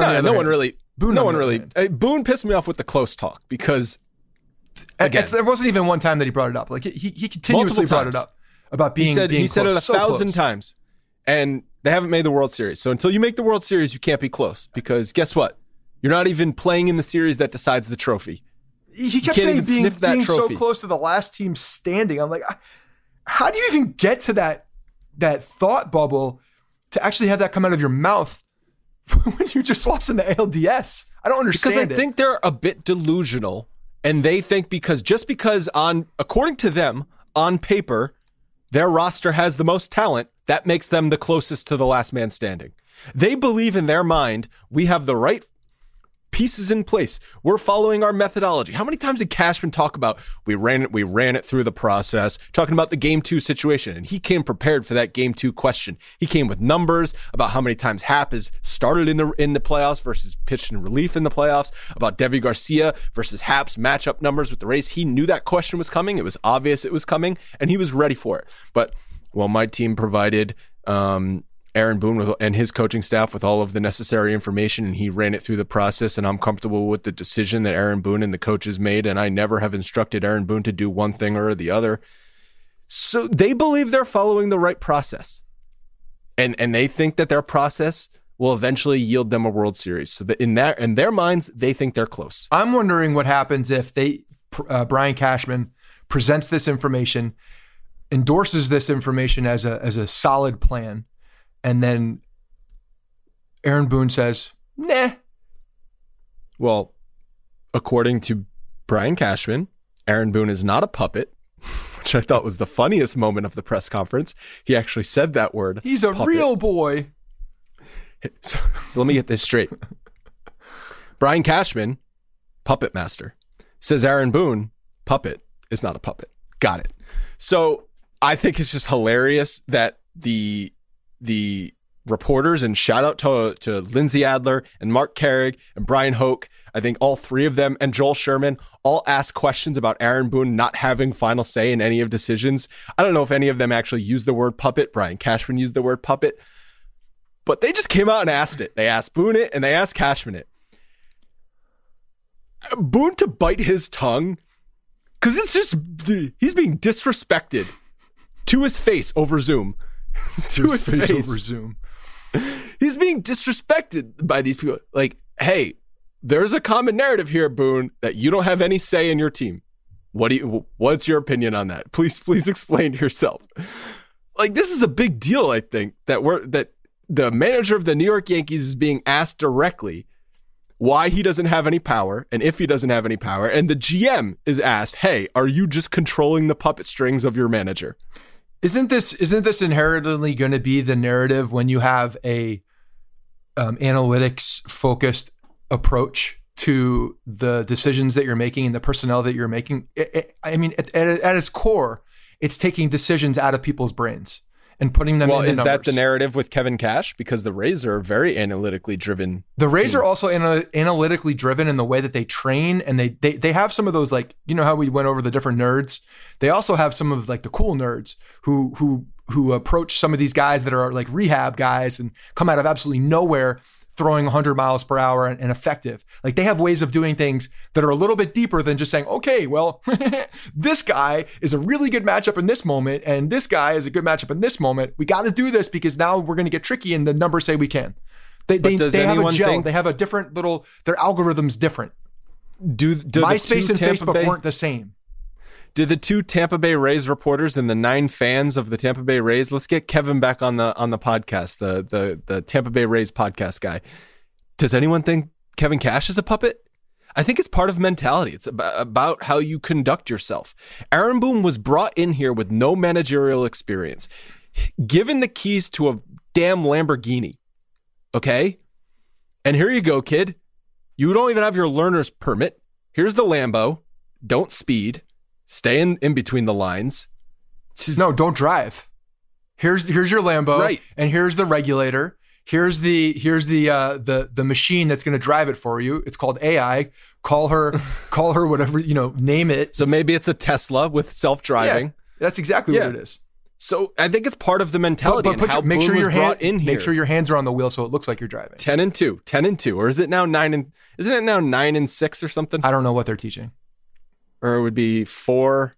Boone pissed me off with the close talk because again, there wasn't even one time that he brought it up. Like he continuously brought it up about being. He said it 1,000 times, and they haven't made the World Series. So until you make the World Series, you can't be close because guess what? You're not even playing in the series that decides the trophy. He kept saying being so close to the last team standing. I'm like, how do you even get to that thought bubble to actually have that come out of your mouth when you just lost in the ALDS. I don't understand because I think they're a bit delusional, and they think because according to them, on paper, their roster has the most talent, that makes them the closest to the last man standing. They believe in their mind, we have the right pieces in place. We're following our methodology. How many times did Cashman talk about we ran it through the process, talking about the game 2 situation, and he came prepared for that game 2 question. He came with numbers about how many times Hap has started in the playoffs versus pitched in relief in the playoffs, about Deivi Garcia versus Hap's matchup numbers with the Rays. He knew that question was coming. It was obvious it was coming, and he was ready for it. But my team provided Aaron Boone and his coaching staff with all of the necessary information, and he ran it through the process, and I'm comfortable with the decision that Aaron Boone and the coaches made, and I never have instructed Aaron Boone to do one thing or the other. So they believe they're following the right process, and they think that their process will eventually yield them a World Series. So that in their minds, they think they're close. I'm wondering what happens if Brian Cashman presents this information, endorses this information as a solid plan, and then Aaron Boone says, nah. Well, according to Brian Cashman, Aaron Boone is not a puppet, which I thought was the funniest moment of the press conference. He actually said that word. He's a puppet. real boy. So let me get this straight. Brian Cashman, puppet master, says Aaron Boone, puppet, is not a puppet. Got it. So I think it's just hilarious that the reporters, and shout out to Lindsay Adler and Mark Carrig and Brian Hoke, I think all three of them, and Joel Sherman, all asked questions about Aaron Boone not having final say in any of decisions. I don't know if any of them actually used the word puppet. Brian Cashman used the word puppet, but they just came out and asked it. They asked Boone it, and they asked Cashman it. Boone to bite his tongue, because it's just, he's being disrespected to his face over Zoom. to his face over Zoom. He's being disrespected by these people. Like, hey, there's a common narrative here, Boone, that you don't have any say in your team. What's your opinion on that? Please explain yourself. Like, this is a big deal, I think, that the manager of the New York Yankees is being asked directly why he doesn't have any power, and if he doesn't have any power, and the GM is asked, hey, are you just controlling the puppet strings of your manager? Isn't this inherently going to be the narrative when you have a analytics focused approach to the decisions that you're making and the personnel that you're making? I mean, at its core, it's taking decisions out of people's brains and putting them into numbers. Well, is that the narrative with Kevin Cash? Because the Rays are very analytically driven. The Rays are also analytically driven in the way that they train, and they have some of those, like, you know how we went over the different nerds? They also have some of like the cool nerds who approach some of these guys that are like rehab guys and come out of absolutely nowhere throwing 100 miles per hour and effective. Like, they have ways of doing things that are a little bit deeper than just saying, okay, well, this guy is a really good matchup in this moment, and this guy is a good matchup in this moment. We got to do this because now we're going to get tricky, and the numbers say we can. They have a gel. They have a different little, their algorithm's different. Do MySpace and Facebook weren't the same. Do the two Tampa Bay Rays reporters and the 9 fans of the Tampa Bay Rays, let's get Kevin back on the podcast, the Tampa Bay Rays podcast guy. Does anyone think Kevin Cash is a puppet? I think it's part of mentality. It's about how you conduct yourself. Aaron Boone was brought in here with no managerial experience, given the keys to a damn Lamborghini. Okay? And here you go, kid. You don't even have your learner's permit. Here's the Lambo. Don't speed. Stay in between the lines. No, don't drive. Here's your Lambo, right? And here's the regulator. Here's the machine that's going to drive it for you. It's called AI. Call her whatever, name it. So maybe it's a Tesla with self-driving. Yeah, that's exactly what it is. So I think it's part of the mentality. But make sure your brought in here. Make sure your hands are on the wheel so it looks like you're driving. 10-2, or is it now 9-6 or something? I don't know what they're teaching. Or it would be 4-6.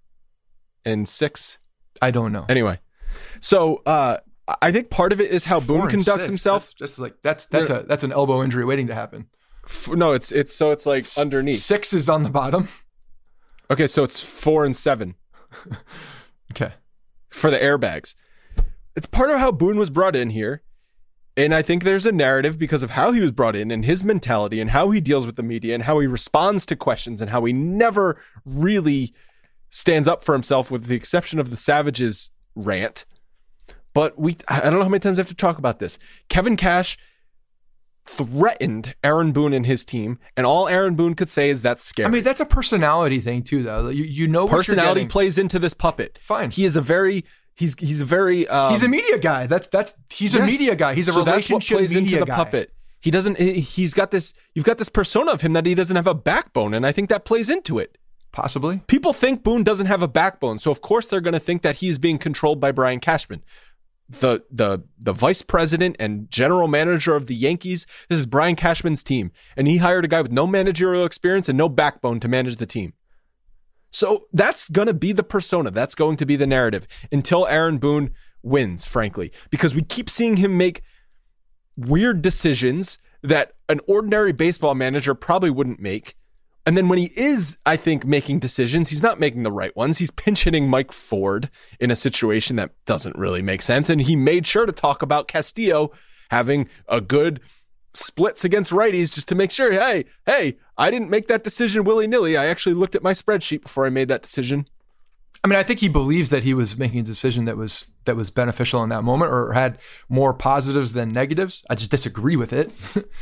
I don't know. Anyway, so I think part of it is how Boone conducts himself. That's an elbow injury waiting to happen. No, it's like underneath. 6 is on the bottom. Okay, so it's 4 and 7. Okay, for the airbags. It's part of how Boone was brought in here. And I think there's a narrative because of how he was brought in and his mentality and how he deals with the media and how he responds to questions and how he never really stands up for himself, with the exception of the Savages rant. But I don't know how many times I have to talk about this. Kevin Cash threatened Aaron Boone and his team, and all Aaron Boone could say is that's scary. I mean, that's a personality thing too, though. You know, personality plays into this puppet. Fine. He is a very he's a very he's a media guy. He's a media guy. He's a relationship plays media into the guy. puppet. He doesn't. He's got this. You've got this persona of him that he doesn't have a backbone, and I think that plays into it. Possibly. People think Boone doesn't have a backbone, so of course they're going to think that he's being controlled by Brian Cashman. The vice president and general manager of the Yankees, this is Brian Cashman's team, and he hired a guy with no managerial experience and no backbone to manage the team. So that's going to be the persona. That's going to be the narrative until Aaron Boone wins, frankly, because we keep seeing him make weird decisions that an ordinary baseball manager probably wouldn't make. And then when he is, I think, making decisions, he's not making the right ones. He's pinch hitting Mike Ford in a situation that doesn't really make sense. And he made sure to talk about Castillo having a good splits against righties just to make sure, hey, I didn't make that decision willy-nilly. I actually looked at my spreadsheet before I made that decision. I mean, I think he believes that he was making a decision that was beneficial in that moment or had more positives than negatives. I just disagree with it.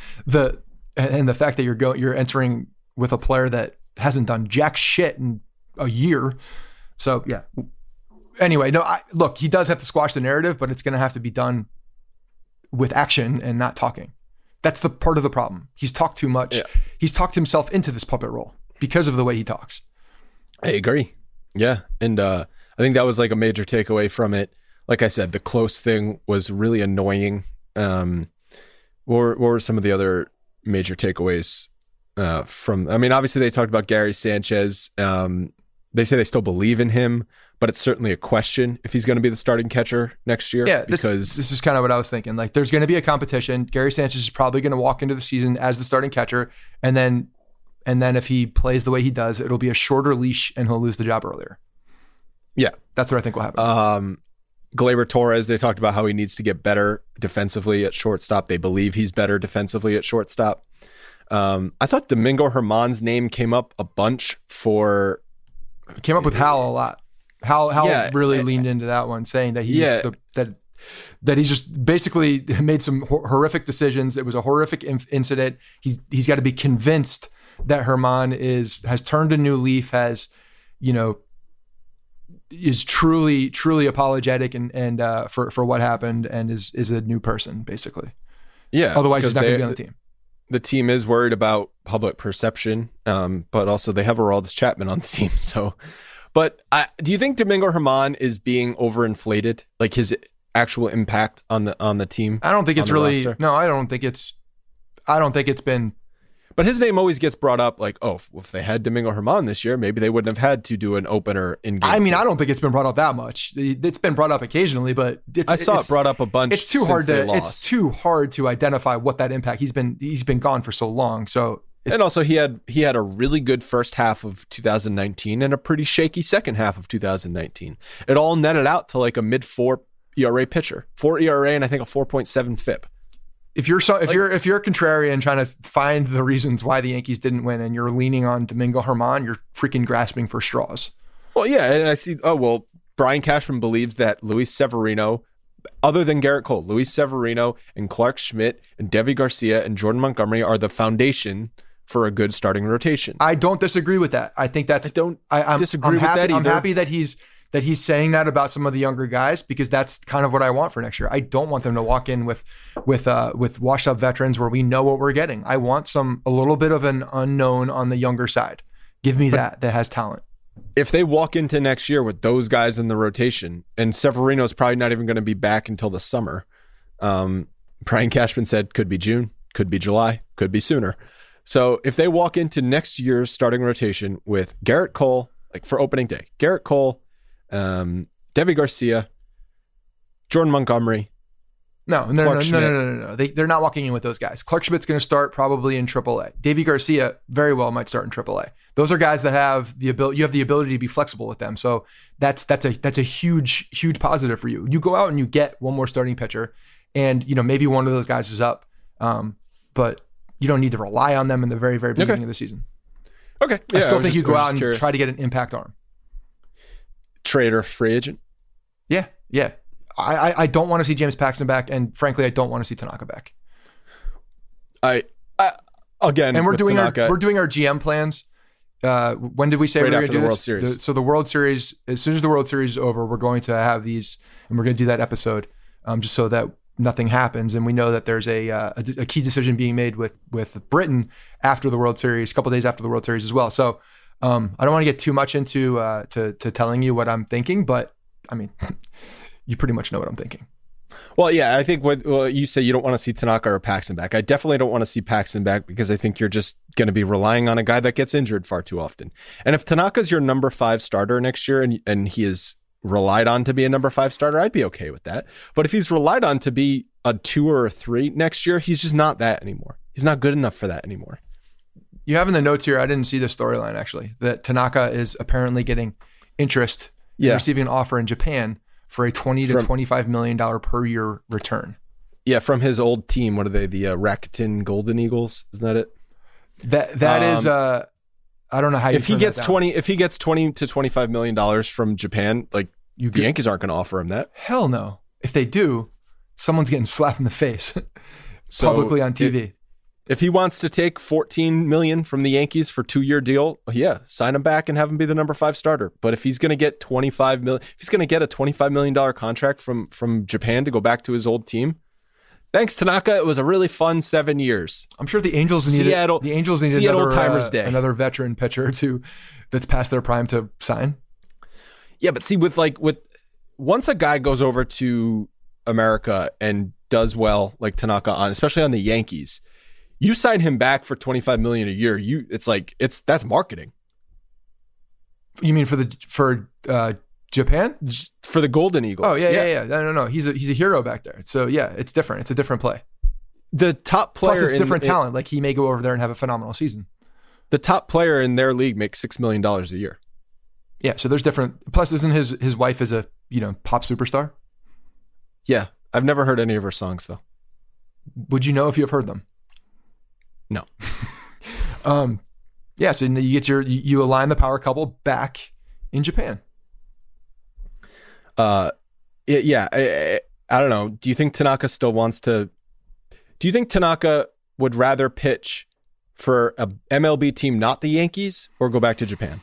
And the fact that you're entering with a player that hasn't done jack shit in a year. So yeah. Anyway, look, he does have to squash the narrative, but it's going to have to be done with action and not talking. That's the part of the problem. He's talked too much. Yeah. He's talked himself into this puppet role because of the way he talks. I agree. Yeah. And I think that was like a major takeaway from it. Like I said, the close thing was really annoying. What were some of the other major takeaways obviously they talked about Gary Sanchez. They say they still believe in him, but it's certainly a question if he's going to be the starting catcher next year. Yeah, because this is kind of what I was thinking. Like, there's going to be a competition. Gary Sanchez is probably going to walk into the season as the starting catcher, and then if he plays the way he does, it'll be a shorter leash and he'll lose the job earlier. Yeah, that's what I think will happen. Gleyber Torres, they talked about how he needs to get better defensively at shortstop. They believe he's better defensively at shortstop. I thought Domingo Germán's name came up a bunch for... He came up with Hal a lot. Hal really leaned into that one, saying that that he's just basically made some horrific decisions. It was a horrific incident. He's got to be convinced that Germán has turned a new leaf, is truly apologetic and for what happened, and is a new person basically. Yeah. Otherwise, he's not going to be on the team. The team is worried about public perception, but also they have Aroldis Chapman on the team. So, but do you think Domingo Germán is being overinflated, like his actual impact on the team? I don't think it's really. Roster? No, I don't think it's been. But his name always gets brought up, like, if they had Domingo Germán this year, maybe they wouldn't have had to do an opener in game. I mean, I don't think it's been brought up that much. It's been brought up occasionally, but I saw it brought up a bunch. It's too hard to. It's too hard to identify what that impact. He's been gone for so long. So, and also he had a really good first half of 2019 and a pretty shaky second half of 2019. It all netted out to like a mid-4 ERA pitcher, 4 ERA, and I think a 4.7 FIP. If you're a contrarian trying to find the reasons why the Yankees didn't win and you're leaning on Domingo Germán, you're freaking grasping for straws. Well, yeah, and I see. Brian Cashman believes that Luis Severino, other than Garrett Cole, Luis Severino and Clark Schmidt and Deivi Garcia and Jordan Montgomery are the foundation for a good starting rotation. I don't disagree with that. I think that's. I'm disagree with that either. I'm happy that he's saying that about some of the younger guys, because that's kind of what I want for next year. I don't want them to walk in with washed up veterans where we know what we're getting. I want a little bit of an unknown on the younger side. Give me that has talent. If they walk into next year with those guys in the rotation, and Severino's probably not even going to be back until the summer. Brian Cashman said could be June, could be July, could be sooner. So if they walk into next year's starting rotation with Garrett Cole, like for opening day, Garrett Cole, Deivi Garcia, Jordan Montgomery. No. They're not walking in with those guys. Clark Schmidt's going to start probably in AAA. Deivi Garcia very well might start in AAA. Those are guys that have the ability. You have the ability to be flexible with them. So that's a huge positive for you. You go out and you get one more starting pitcher, and maybe one of those guys is up, but you don't need to rely on them in the very, very beginning of the season. Okay. Yeah, I still think you go out and curious. try to get an impact arm. Trade or free agent? Yeah. I don't want to see James Paxton back, and frankly, I don't want to see Tanaka back. Again, and we're doing Tanaka, our GM plans. When did we say right we were after going to do the World this? Series? So the World Series, as soon as the World Series is over, we're going to have these, and we're going to do that episode, just so that nothing happens. And we know that there's a key decision being made with Britain after the World Series, a couple of days after the World Series as well. So I don't want to get too much into to telling you what I'm thinking, but I mean, you pretty much know what I'm thinking. Well, yeah, I think what you say you don't want to see Tanaka or Paxton back. I definitely don't want to see Paxton back because I think you're just going to be relying on a guy that gets injured far too often. And if Tanaka's your number 5 starter next year and he is relied on to be a number 5 starter, I'd be okay with that. But if he's relied on to be a 2 or a 3 next year, he's just not that anymore. He's not good enough for that anymore. You have in the notes here, I didn't see the storyline actually, that Tanaka is apparently getting interest in receiving an offer in Japan for a $20 to $25 million per year return. Yeah, from his old team. What are they? The Rakuten Golden Eagles? Isn't that it? That is I don't know how you if he gets $20 to $25 million from Japan, like the Yankees aren't going to offer him that. Hell no. If they do, someone's getting slapped in the face publicly on TV. If he wants to take $14 million from the Yankees for a 2-year deal, yeah, sign him back and have him be the number 5 starter. But if he's going to get $25 million, if he's going to get a $25 million contract from Japan to go back to his old team, thanks Tanaka. It was a really fun 7 years. I'm sure the Angels needed another veteran pitcher that's past their prime to sign. Yeah, but see, with once a guy goes over to America and does well, like Tanaka especially on the Yankees. You sign him back for $25 million a year. That's marketing. You mean for Japan? For the Golden Eagles? Oh yeah. No. He's a hero back there. So yeah, it's different. It's a different play. The top player, plus it's different talent. Like he may go over there and have a phenomenal season. The top player in their league makes $6 million a year. Yeah, so there's different. Plus, isn't his wife is a pop superstar? Yeah, I've never heard any of her songs though. Would you know if you have heard them? No. Yeah, so you align the power couple back in Japan. I don't know. Do you think Tanaka still wants to? Do you think Tanaka would rather pitch for a MLB team, not the Yankees, or go back to Japan?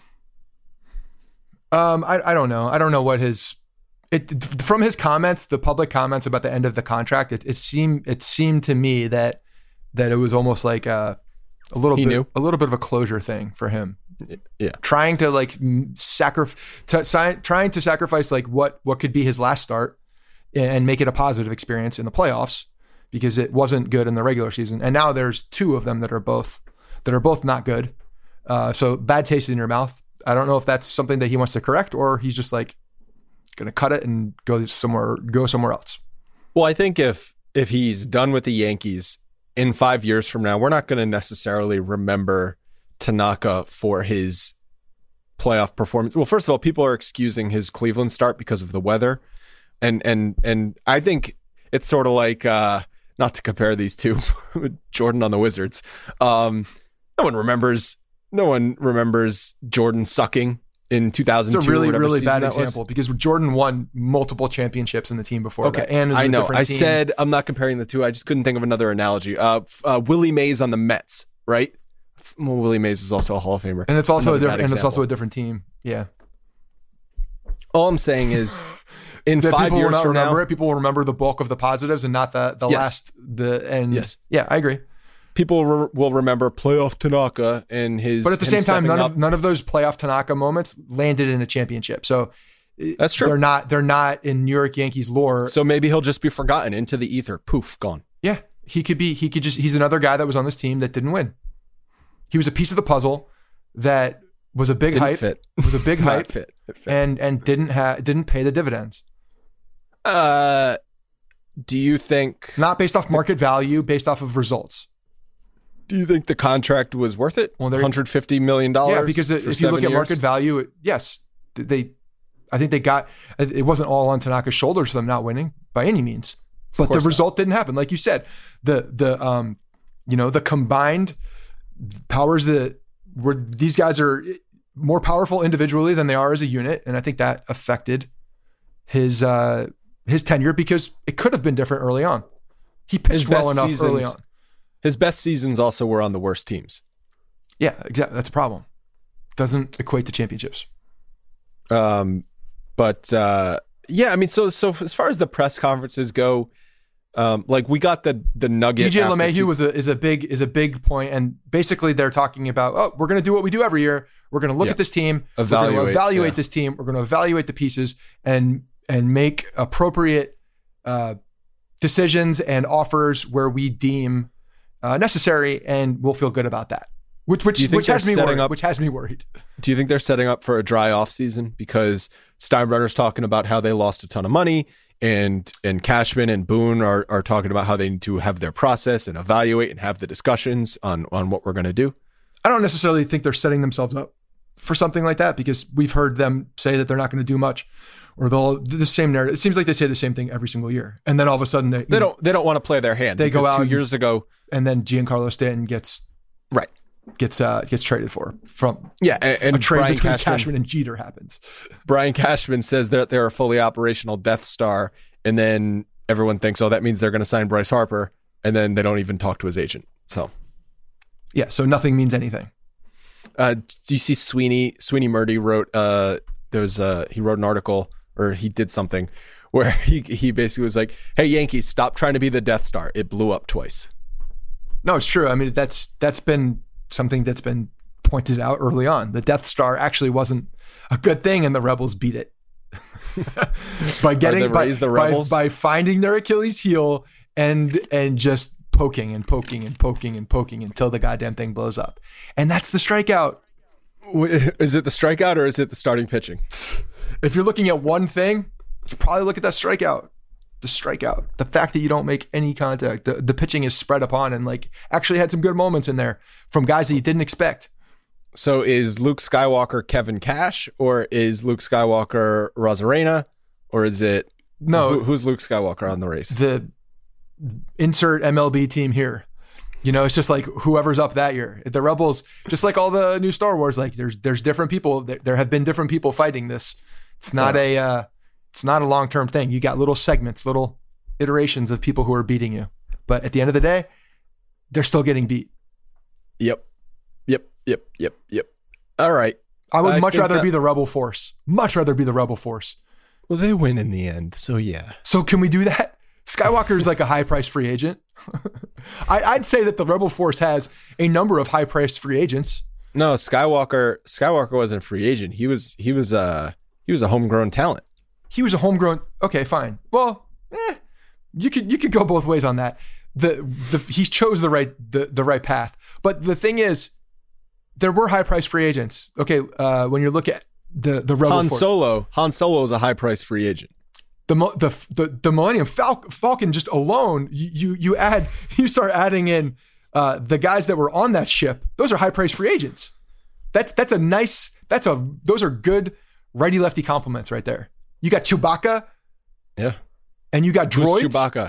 I don't know. I don't know what from his comments, the public comments about the end of the contract. It seemed to me that it was almost like a little bit of a closure thing for him. Yeah, trying to sacrifice like what could be his last start and make it a positive experience in the playoffs because it wasn't good in the regular season. And now there's 2 of them that are both not good. So bad taste in your mouth. I don't know if that's something that he wants to correct or he's just like going to cut it and go somewhere else. Well, I think if he's done with the Yankees in 5 years from now, we're not going to necessarily remember Tanaka for his playoff performance. Well, first of all, people are excusing his Cleveland start because of the weather. And I think it's sort of like, not to compare these two, Jordan on the Wizards. No one remembers Jordan sucking in 2002. It's a really, really bad example because Jordan won multiple championships in the team before. Okay, that, and I know. I team. said I'm not comparing the two. I just couldn't think of another analogy. Willie Mays on the Mets, right? Well, Willie Mays is also a Hall of Famer, and it's also a different team. Yeah. All I'm saying is, in 5 years from now, people will remember the bulk of the positives and not the last. Yes. Yeah, I agree. People will remember playoff Tanaka and his. But at the same time, none of those playoff Tanaka moments landed in a championship. So that's true. They're not in New York Yankees lore. So maybe he'll just be forgotten into the ether. Poof, gone. Yeah, he's another guy that was on this team that didn't win. He was a piece of the puzzle that was a big hype. Was a big hype. Fit. And didn't pay the dividends. Do you think not based off market value, based off of results? Do you think the contract was worth it? Well, $150 million. Yeah, because if you look at market value, yes, I think they got. It wasn't all on Tanaka's shoulders for them not winning by any means. But the result didn't happen. Like you said, the combined powers that were, these guys are more powerful individually than they are as a unit. And I think that affected his tenure, because it could have been different early on. He pitched well enough early on. His best seasons also were on the worst teams. Yeah, exactly. That's a problem. Doesn't equate to championships. Yeah, I mean, so as far as the press conferences go, like we got the nugget. DJ LeMahieu is a big point, and basically they're talking about, oh, we're going to do what we do every year. We're going to look at this team, evaluate this team. We're going to evaluate the pieces and make appropriate decisions and offers where we deem necessary, and we'll feel good about that. Which has me worried. Do you think they're setting up for a dry off season? Because Steinbrenner's talking about how they lost a ton of money, and Cashman and Boone are talking about how they need to have their process and evaluate and have the discussions on what we're going to do. I don't necessarily think they're setting themselves up for something like that, because we've heard them say that they're not going to do much, or they'll the same narrative. It seems like they say the same thing every single year, and then all of a sudden they don't want to play their hand. They go out 2 years ago, and then Giancarlo Stanton gets traded from and a trade Brian between Cashman and Jeter happens. Brian Cashman says that they're a fully operational Death Star, and then everyone thinks, oh, that means they're going to sign Bryce Harper, and then they don't even talk to his agent. So so nothing means anything. Do you see Sweeney Murdy wrote he wrote an article, or he did something where he basically was like, hey, Yankees, stop trying to be the Death Star. It blew up twice. No, it's true. I mean, that's been something that's been pointed out early on. The Death Star actually wasn't a good thing, and the Rebels beat it by finding their Achilles heel and just poking until the goddamn thing blows up. And that's the strikeout. Is it the strikeout, or is it the starting pitching? If you're looking at one thing, you probably look at that strikeout. The strikeout, the fact that you don't make any contact, the pitching is spread upon, and like actually had some good moments in there from guys that you didn't expect. So is Luke Skywalker Kevin Cash, or is Luke Skywalker Rosarena, or is it who's Luke Skywalker on the race? The insert MLB team here. It's just like whoever's up that year. The Rebels, just like all the new Star Wars, like there's different people. There have been different people fighting this. It's not it's not a long-term thing. You got little segments, little iterations of people who are beating you. But at the end of the day, they're still getting beat. Yep. All right. I would much rather be the Rebel Force. Much rather be the Rebel Force. Well, they win in the end, so yeah. So can we do that? Skywalker is like a high-priced free agent. I'd say that the Rebel Force has a number of high-priced free agents. No, Skywalker wasn't a free agent. He was a homegrown talent. He was a homegrown. Okay, fine. Well, you could go both ways on that. He chose the right path. But the thing is, there were high priced free agents. Okay, when you look at the Rebel Force. Han Solo is a high priced free agent. The Millennium Falcon just alone, you start adding in the guys that were on that ship. Those are high priced free agents. Those are good righty lefty compliments right there. You got Chewbacca, and you got droids,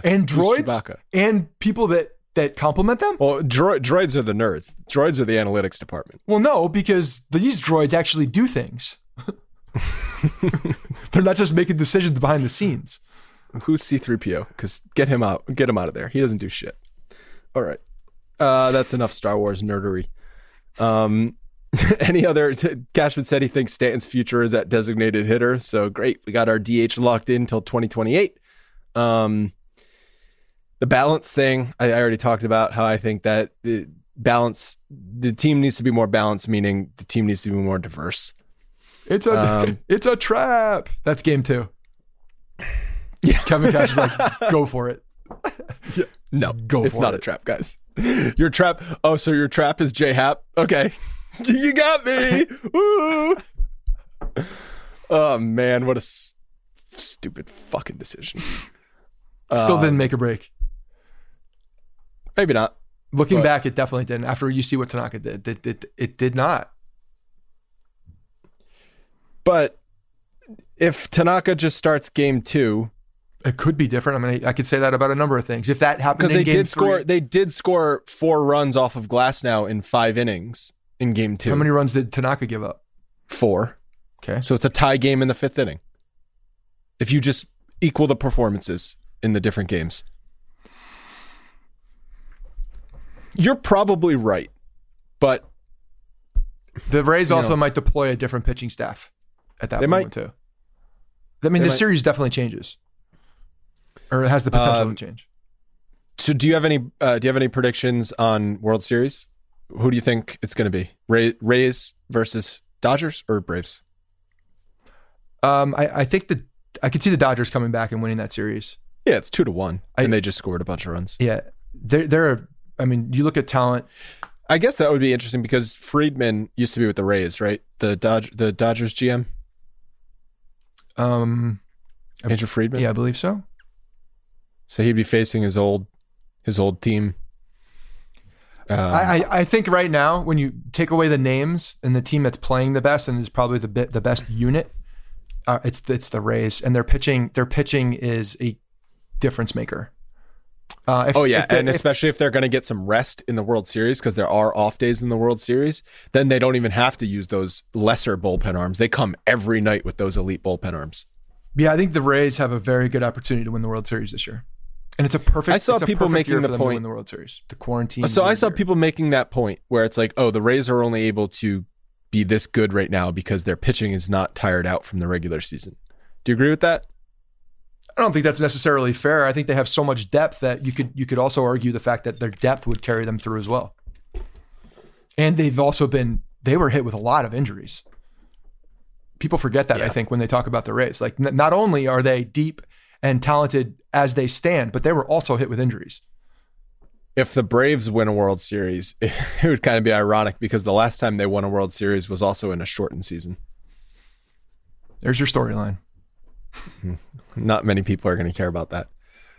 and people that complement them. Well, droids are the nerds. Droids are the analytics department. Well, no, because these droids actually do things. They're not just making decisions behind the scenes. Who's C-3PO? Because get him out of there. He doesn't do shit. All right, that's enough Star Wars nerdery. Any other? Cashman said he thinks Stanton's future is at designated hitter. So great, we got our DH locked in until 2028. The balance thing, I already talked about how I think that the team needs to be more balanced, meaning the team needs to be more diverse. It's a trap. That's game 2. Yeah, Kevin Cash is like, go for it. Yeah. No, it's not a trap, guys. Your trap. Oh, so your trap is J-Hap? Okay. You got me. Woo. Oh man, what a stupid fucking decision. Still didn't make a break. Maybe not. Looking back, it definitely didn't. After you see what Tanaka did, it did not. But if Tanaka just starts game 2 It could be different. I mean, I could say that about a number of things. If that happened, because in game 3, they did score 4 runs off of Glasnow in 5 innings in game 2. How many runs did Tanaka give up? 4. Okay, So it's a tie game in the 5th inning. If you just equal the performances in the different games. You're probably right, but the Rays also might deploy a different pitching staff at that moment too. I mean, this series definitely changes, or it has the potential to change. So, do you have any predictions on World Series? Who do you think it's going to be? Rays versus Dodgers or Braves? I think that I could see the Dodgers coming back and winning that series. Yeah, it's 2-1, and they just scored a bunch of runs. Yeah, I mean, you look at talent. I guess that would be interesting because Friedman used to be with the Rays, right? The Dodgers GM. Andrew Friedman. Yeah, I believe so. So he'd be facing his old team. I think right now, when you take away the names and the team that's playing the best and is probably the best unit, it's the Rays, and their pitching is a difference maker. And especially if they're going to get some rest in the World Series, because there are off days in the World Series, then they don't even have to use those lesser bullpen arms. They come every night with those elite bullpen arms. Yeah, I think the Rays have a very good opportunity to win the World Series this year, and it's a perfect. I saw people making the point to win the World Series, the quarantine. So I saw people making that point where it's like, oh, the Rays are only able to be this good right now because their pitching is not tired out from the regular season. Do you agree with that? I don't think that's necessarily fair. I think they have so much depth that you could also argue the fact that their depth would carry them through as well. And they were hit with a lot of injuries. People forget that, I think, when they talk about the Rays. Like, not only are they deep and talented as they stand, but they were also hit with injuries. If the Braves win a World Series, it would kind of be ironic because the last time they won a World Series was also in a shortened season. There's your storyline. Not many people are going to care about that.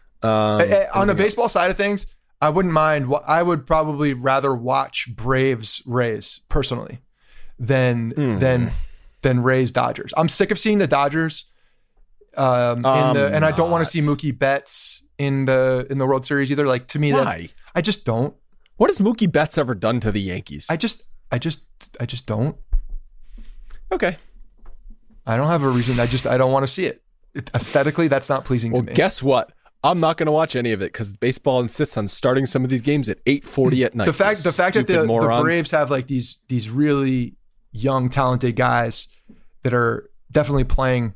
On the baseball side of things, I wouldn't mind. I would probably rather watch Braves Rays personally than Rays Dodgers. I'm sick of seeing the Dodgers and I don't want to see Mookie Betts in the World Series either. Like, to me, I just don't. What has Mookie Betts ever done to the Yankees? I just don't. Okay. I don't have a reason. I don't want to see it. Aesthetically, that's not pleasing to me. Guess what? I'm not going to watch any of it because baseball insists on starting some of these games at 8:40 at night. The fact that the Braves have like these really young, talented guys that are definitely playing,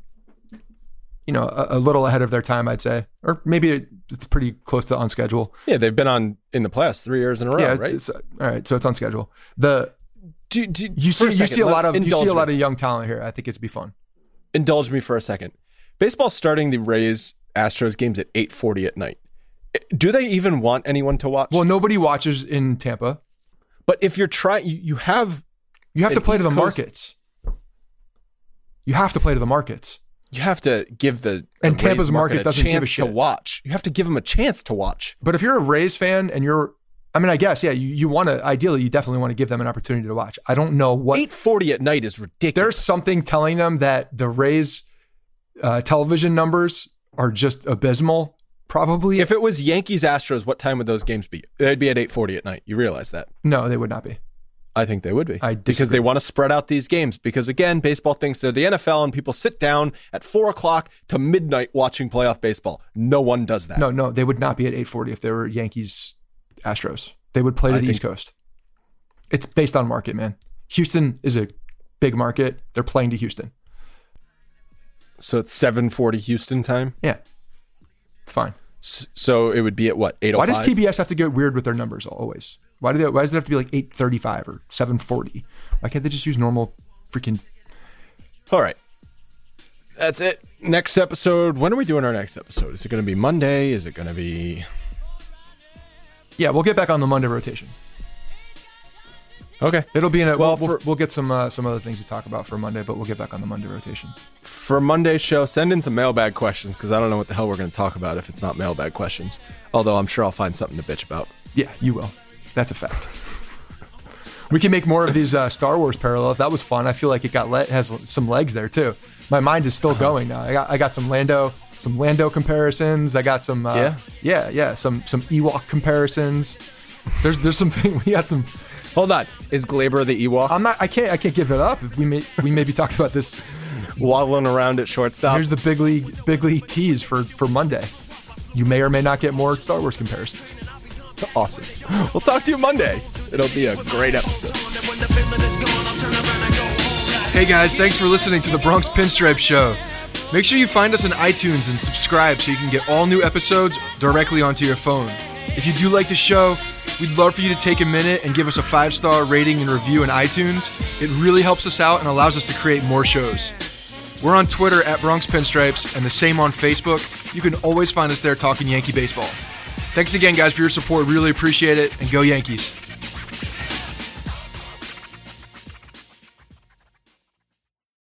a little ahead of their time, I'd say, or maybe it's pretty close to on schedule. Yeah, they've been in the playoffs 3 years in a row, right? All right, so it's on schedule. You see a lot of young talent here. I think it'd be fun. Indulge me for a second. Baseball's starting the Rays Astros games at 8:40 at night. Do they even want anyone to watch? Well, nobody watches in Tampa. But if you're trying, you have to play to the markets. You have to play to the markets. You have to give the Tampa's market doesn't give a shit to watch. You have to give them a chance to watch. But if you're a Rays fan and I guess, you want to, ideally, you definitely want to give them an opportunity to watch. I don't know what 8:40 at night is ridiculous. There's something telling them that the Rays television numbers are just abysmal. Probably. If it was Yankees Astros, what time would those games be? They'd be at 8:40 at night. You realize that? No, they would not be. I think they would be. I disagree. Because they want to spread out these games. Because again, baseball thinks they're the NFL and people sit down at 4 o'clock to midnight watching playoff baseball. No one does that. No, they would not be at 8:40 if they were Yankees Astros. They would play to the East Coast. It's based on market, man. Houston is a big market. They're playing to Houston. So it's 7:40 Houston time? Yeah. It's fine. So it would be at what, 8:05? Why does TBS have to get weird with their numbers always? Why does it have to be like 8:35 or 7:40? Why can't they just use normal freaking... All right. That's it. Next episode. When are we doing our next episode? Is it going to be Monday? Is it going to be... Yeah, we'll get back on the Monday rotation. Okay. It'll be in a... We'll get some other things to talk about for Monday, but we'll get back on the Monday rotation. For Monday's show, send in some mailbag questions because I don't know what the hell we're going to talk about if it's not mailbag questions. Although I'm sure I'll find something to bitch about. Yeah, you will. That's a fact. We can make more of these Star Wars parallels. That was fun. I feel like it has some legs there too. My mind is still going now. I got some Lando some Lando comparisons. I got some some Ewok comparisons. There's something we got some. Hold on, is Glaber the Ewok? I can't give it up. We maybe talked about this. Waddling around at shortstop. Here's the big league tease for Monday. You may or may not get more Star Wars comparisons. Awesome. We'll talk to you Monday. It'll be a great episode. Hey guys, thanks for listening to the Bronx Pinstripe Show. Make sure you find us on iTunes and subscribe so you can get all new episodes directly onto your phone. If you do like the show, we'd love for you to take a minute and give us a 5-star rating and review in iTunes. It really helps us out and allows us to create more shows. We're on Twitter at Bronx Pinstripes and the same on Facebook. You can always find us there talking Yankee baseball. Thanks again, guys, for your support. Really appreciate it, and go Yankees.